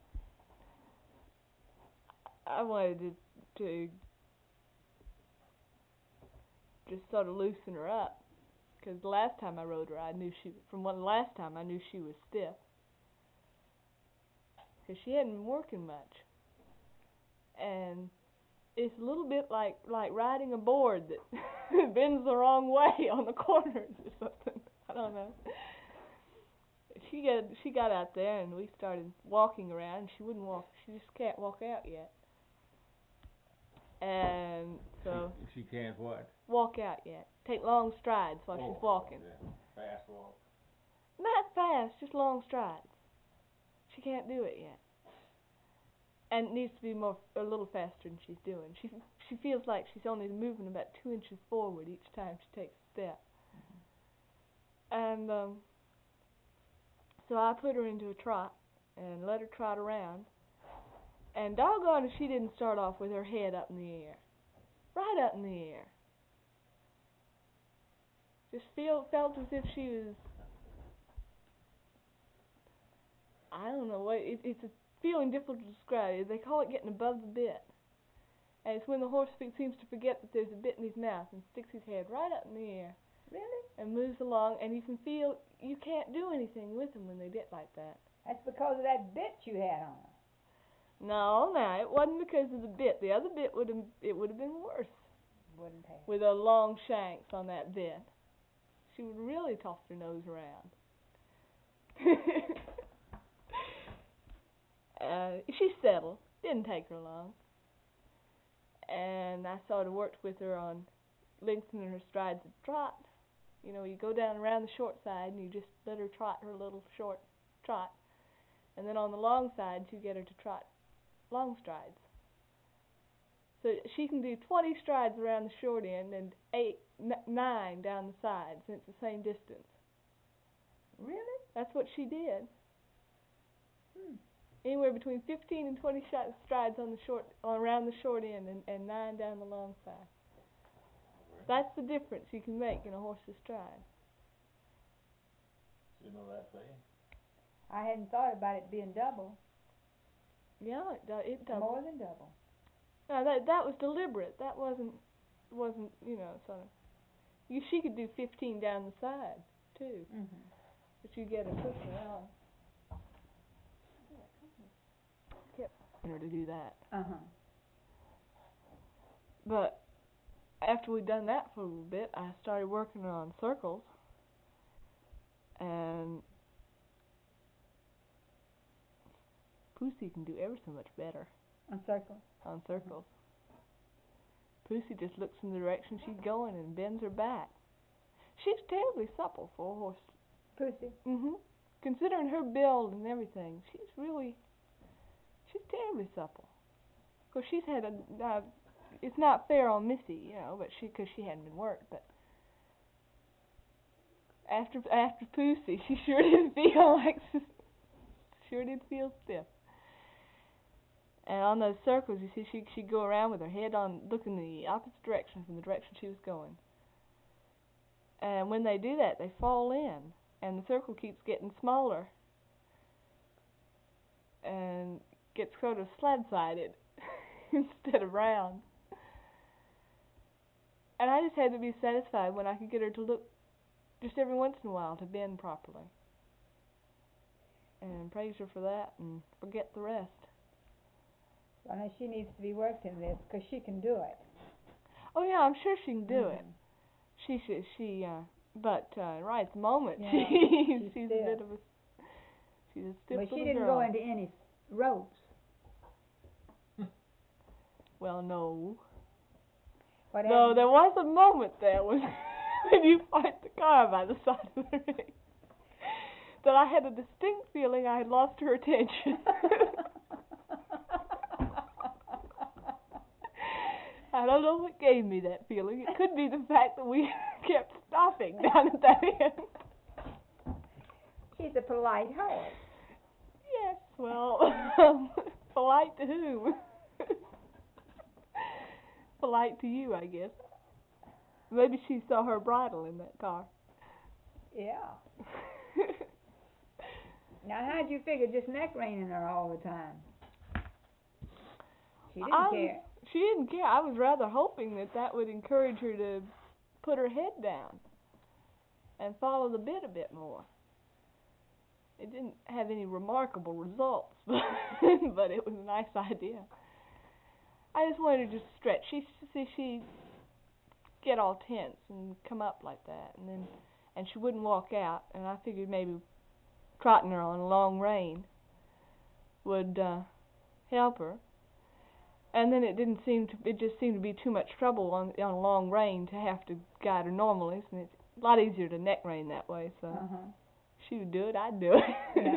Speaker 2: I wanted to, to just sort of loosen her up. Because the last time I rode her, I knew she, from one last time, I knew she was stiff. Because she hadn't been working much. And it's a little bit like, like riding a board that bends the wrong way on the corners or something. I don't know. She got, she got out there and we started walking around and she wouldn't walk, she just can't walk out yet. And so...
Speaker 1: She, she can't what?
Speaker 2: Walk out yet. Take long strides while
Speaker 1: oh,
Speaker 2: she's walking.
Speaker 1: Yeah. Fast walk.
Speaker 2: Not fast, just long strides. She can't do it yet. And it needs to be more, a little faster than she's doing. She she feels like she's only moving about two inches forward each time she takes a step. Mm-hmm. And um, so I put her into a trot and let her trot around. And doggone if she didn't start off with her head up in the air. Right up in the air. Just feel felt as if she was, I don't know what it, it's a feeling difficult to describe. They call it getting above the bit, and it's when the horse seems to forget that there's a bit in his mouth and sticks his head right up in the air.
Speaker 3: Really?
Speaker 2: And moves along, and you can feel you can't do anything with them when they get like that.
Speaker 3: That's because of that bit you had on her.
Speaker 2: No, no, it wasn't because of the bit. The other bit would have it would have been worse.
Speaker 3: Wouldn't have.
Speaker 2: With a long shanks on that bit. She would really toss her nose around. uh, she settled. Didn't take her long. And I sort of worked with her on lengthening her strides at trot. You know, you go down around the short side and you just let her trot her little short trot. And then on the long sides you get her to trot long strides. So she can do twenty strides around the short end and eight, n- nine down the sides, and it's the same distance.
Speaker 3: Really?
Speaker 2: That's what she did.
Speaker 3: Hmm.
Speaker 2: Anywhere between fifteen and twenty sh- strides on the short, on around the short end, and, and nine down the long side. That's the difference you can make in a horse's stride.
Speaker 1: You know that way?
Speaker 3: I hadn't thought about it being double.
Speaker 2: Yeah, it do- it doubles.
Speaker 3: More than double.
Speaker 2: No, that that was deliberate. That wasn't wasn't you know sort of. You she could do fifteen down the side too,
Speaker 3: Mm-hmm.
Speaker 2: but you get her pushing on. Kept her to do that,
Speaker 3: Uh-huh.
Speaker 2: but after we'd done that for a little bit, I started working her on circles, and Pussy can do ever so much better
Speaker 3: On circle.
Speaker 2: on circles. Pussy just looks in the direction she's going and bends her back. She's terribly supple for a horse.
Speaker 3: Pussy.
Speaker 2: Mhm. Considering her build and everything, she's really, she's terribly supple. Of course, she's had a. Uh, it's not fair on Missy, you know, but she, because she hadn't been worked, but after after Pussy, she sure didn't feel like, sure did feel stiff. And on those circles, you see, she she'd go around with her head on, looking the opposite direction from the direction she was going. And when they do that, they fall in, and the circle keeps getting smaller, and gets sort of slab-sided instead of round. And I just had to be satisfied when I could get her to look just every once in a while to bend properly. And praise her for that and forget the rest.
Speaker 3: Well, now she needs to be worked in this, because she can do it.
Speaker 2: Oh yeah, I'm sure she can do
Speaker 3: Mhm.
Speaker 2: it. She she she uh but uh right at the moment
Speaker 3: Yeah,
Speaker 2: she
Speaker 3: she's
Speaker 2: she's
Speaker 3: stiff.
Speaker 2: a bit of a she's a stiff
Speaker 3: But she
Speaker 2: little
Speaker 3: didn't
Speaker 2: girl.
Speaker 3: go into any ropes.
Speaker 2: Well, no.
Speaker 3: What
Speaker 2: No,
Speaker 3: happened?
Speaker 2: there was a moment there when when you parked the car by the side of the ring that I had a distinct feeling I had lost her attention. I don't know what gave me that feeling. It could be the fact that we kept stopping down at that end.
Speaker 3: She's a polite horse.
Speaker 2: Yes, well, polite to whom? Polite to you, I guess. Maybe she saw her bridle in that car.
Speaker 3: Yeah. Now, how'd you figure just neck reining her all the time? She didn't
Speaker 2: I,
Speaker 3: care.
Speaker 2: She didn't care. I was rather hoping that that would encourage her to put her head down and follow the bit a bit more. It didn't have any remarkable results, but, but it was a nice idea. I just wanted her to stretch. She see she get all tense and come up like that, and then and she wouldn't walk out. And I figured maybe trotting her on a long rein would uh, help her. And then it didn't seem to. It just seemed to be too much trouble on on a long rein to have to guide her normally. And it's a lot easier to neck rein that way. So
Speaker 3: Uh-huh.
Speaker 2: she would do it. I'd do it.
Speaker 3: Yeah.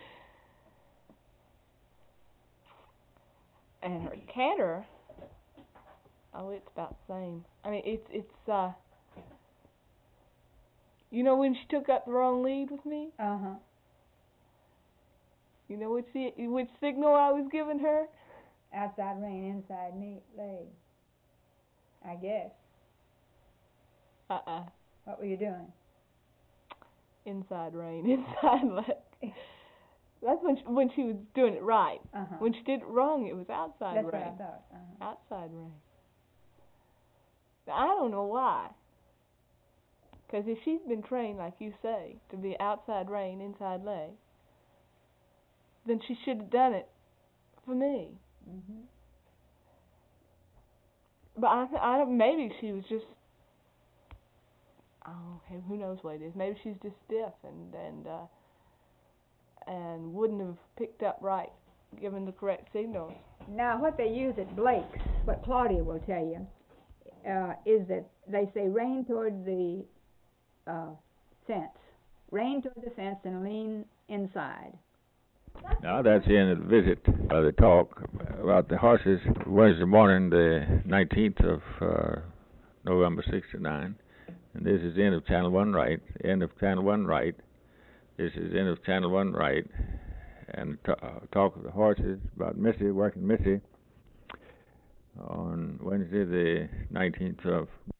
Speaker 2: And her canter, oh, it's about the same. I mean, it's it's uh, you know when she took up the wrong lead with me.
Speaker 3: Uh-huh.
Speaker 2: You know which the, which signal I was giving her?
Speaker 3: Outside rein, inside knee, leg. I guess.
Speaker 2: Uh-uh.
Speaker 3: What were you doing?
Speaker 2: Inside rein, inside leg. That's when she, when she was doing it right.
Speaker 3: Uh-huh.
Speaker 2: When she did it wrong, it was outside
Speaker 3: That's
Speaker 2: rein.
Speaker 3: what I thought. Uh-huh.
Speaker 2: Outside rein. Now, I don't know why. Because if she's been trained, like you say, to be outside rein, inside leg, then she should have done it for me.
Speaker 3: Mm-hmm.
Speaker 2: But I, th- I don't. Maybe she was just. Oh, hey, who knows what it is? Maybe she's just stiff and and uh, and wouldn't have picked up right, given the correct signals.
Speaker 3: Now, what they use at Blake's, what Claudia will tell you, uh, is that they say rein toward the uh, fence, rein toward the fence, and lean inside.
Speaker 1: Now that's the end of the visit, uh, the talk about the horses. Wednesday morning, the nineteenth of uh, November sixty-nine. And this is the end of Channel one right, end of Channel one right. This is the end of Channel one right. And t- uh, talk of the horses about Missy, working Missy, on Wednesday the nineteenth of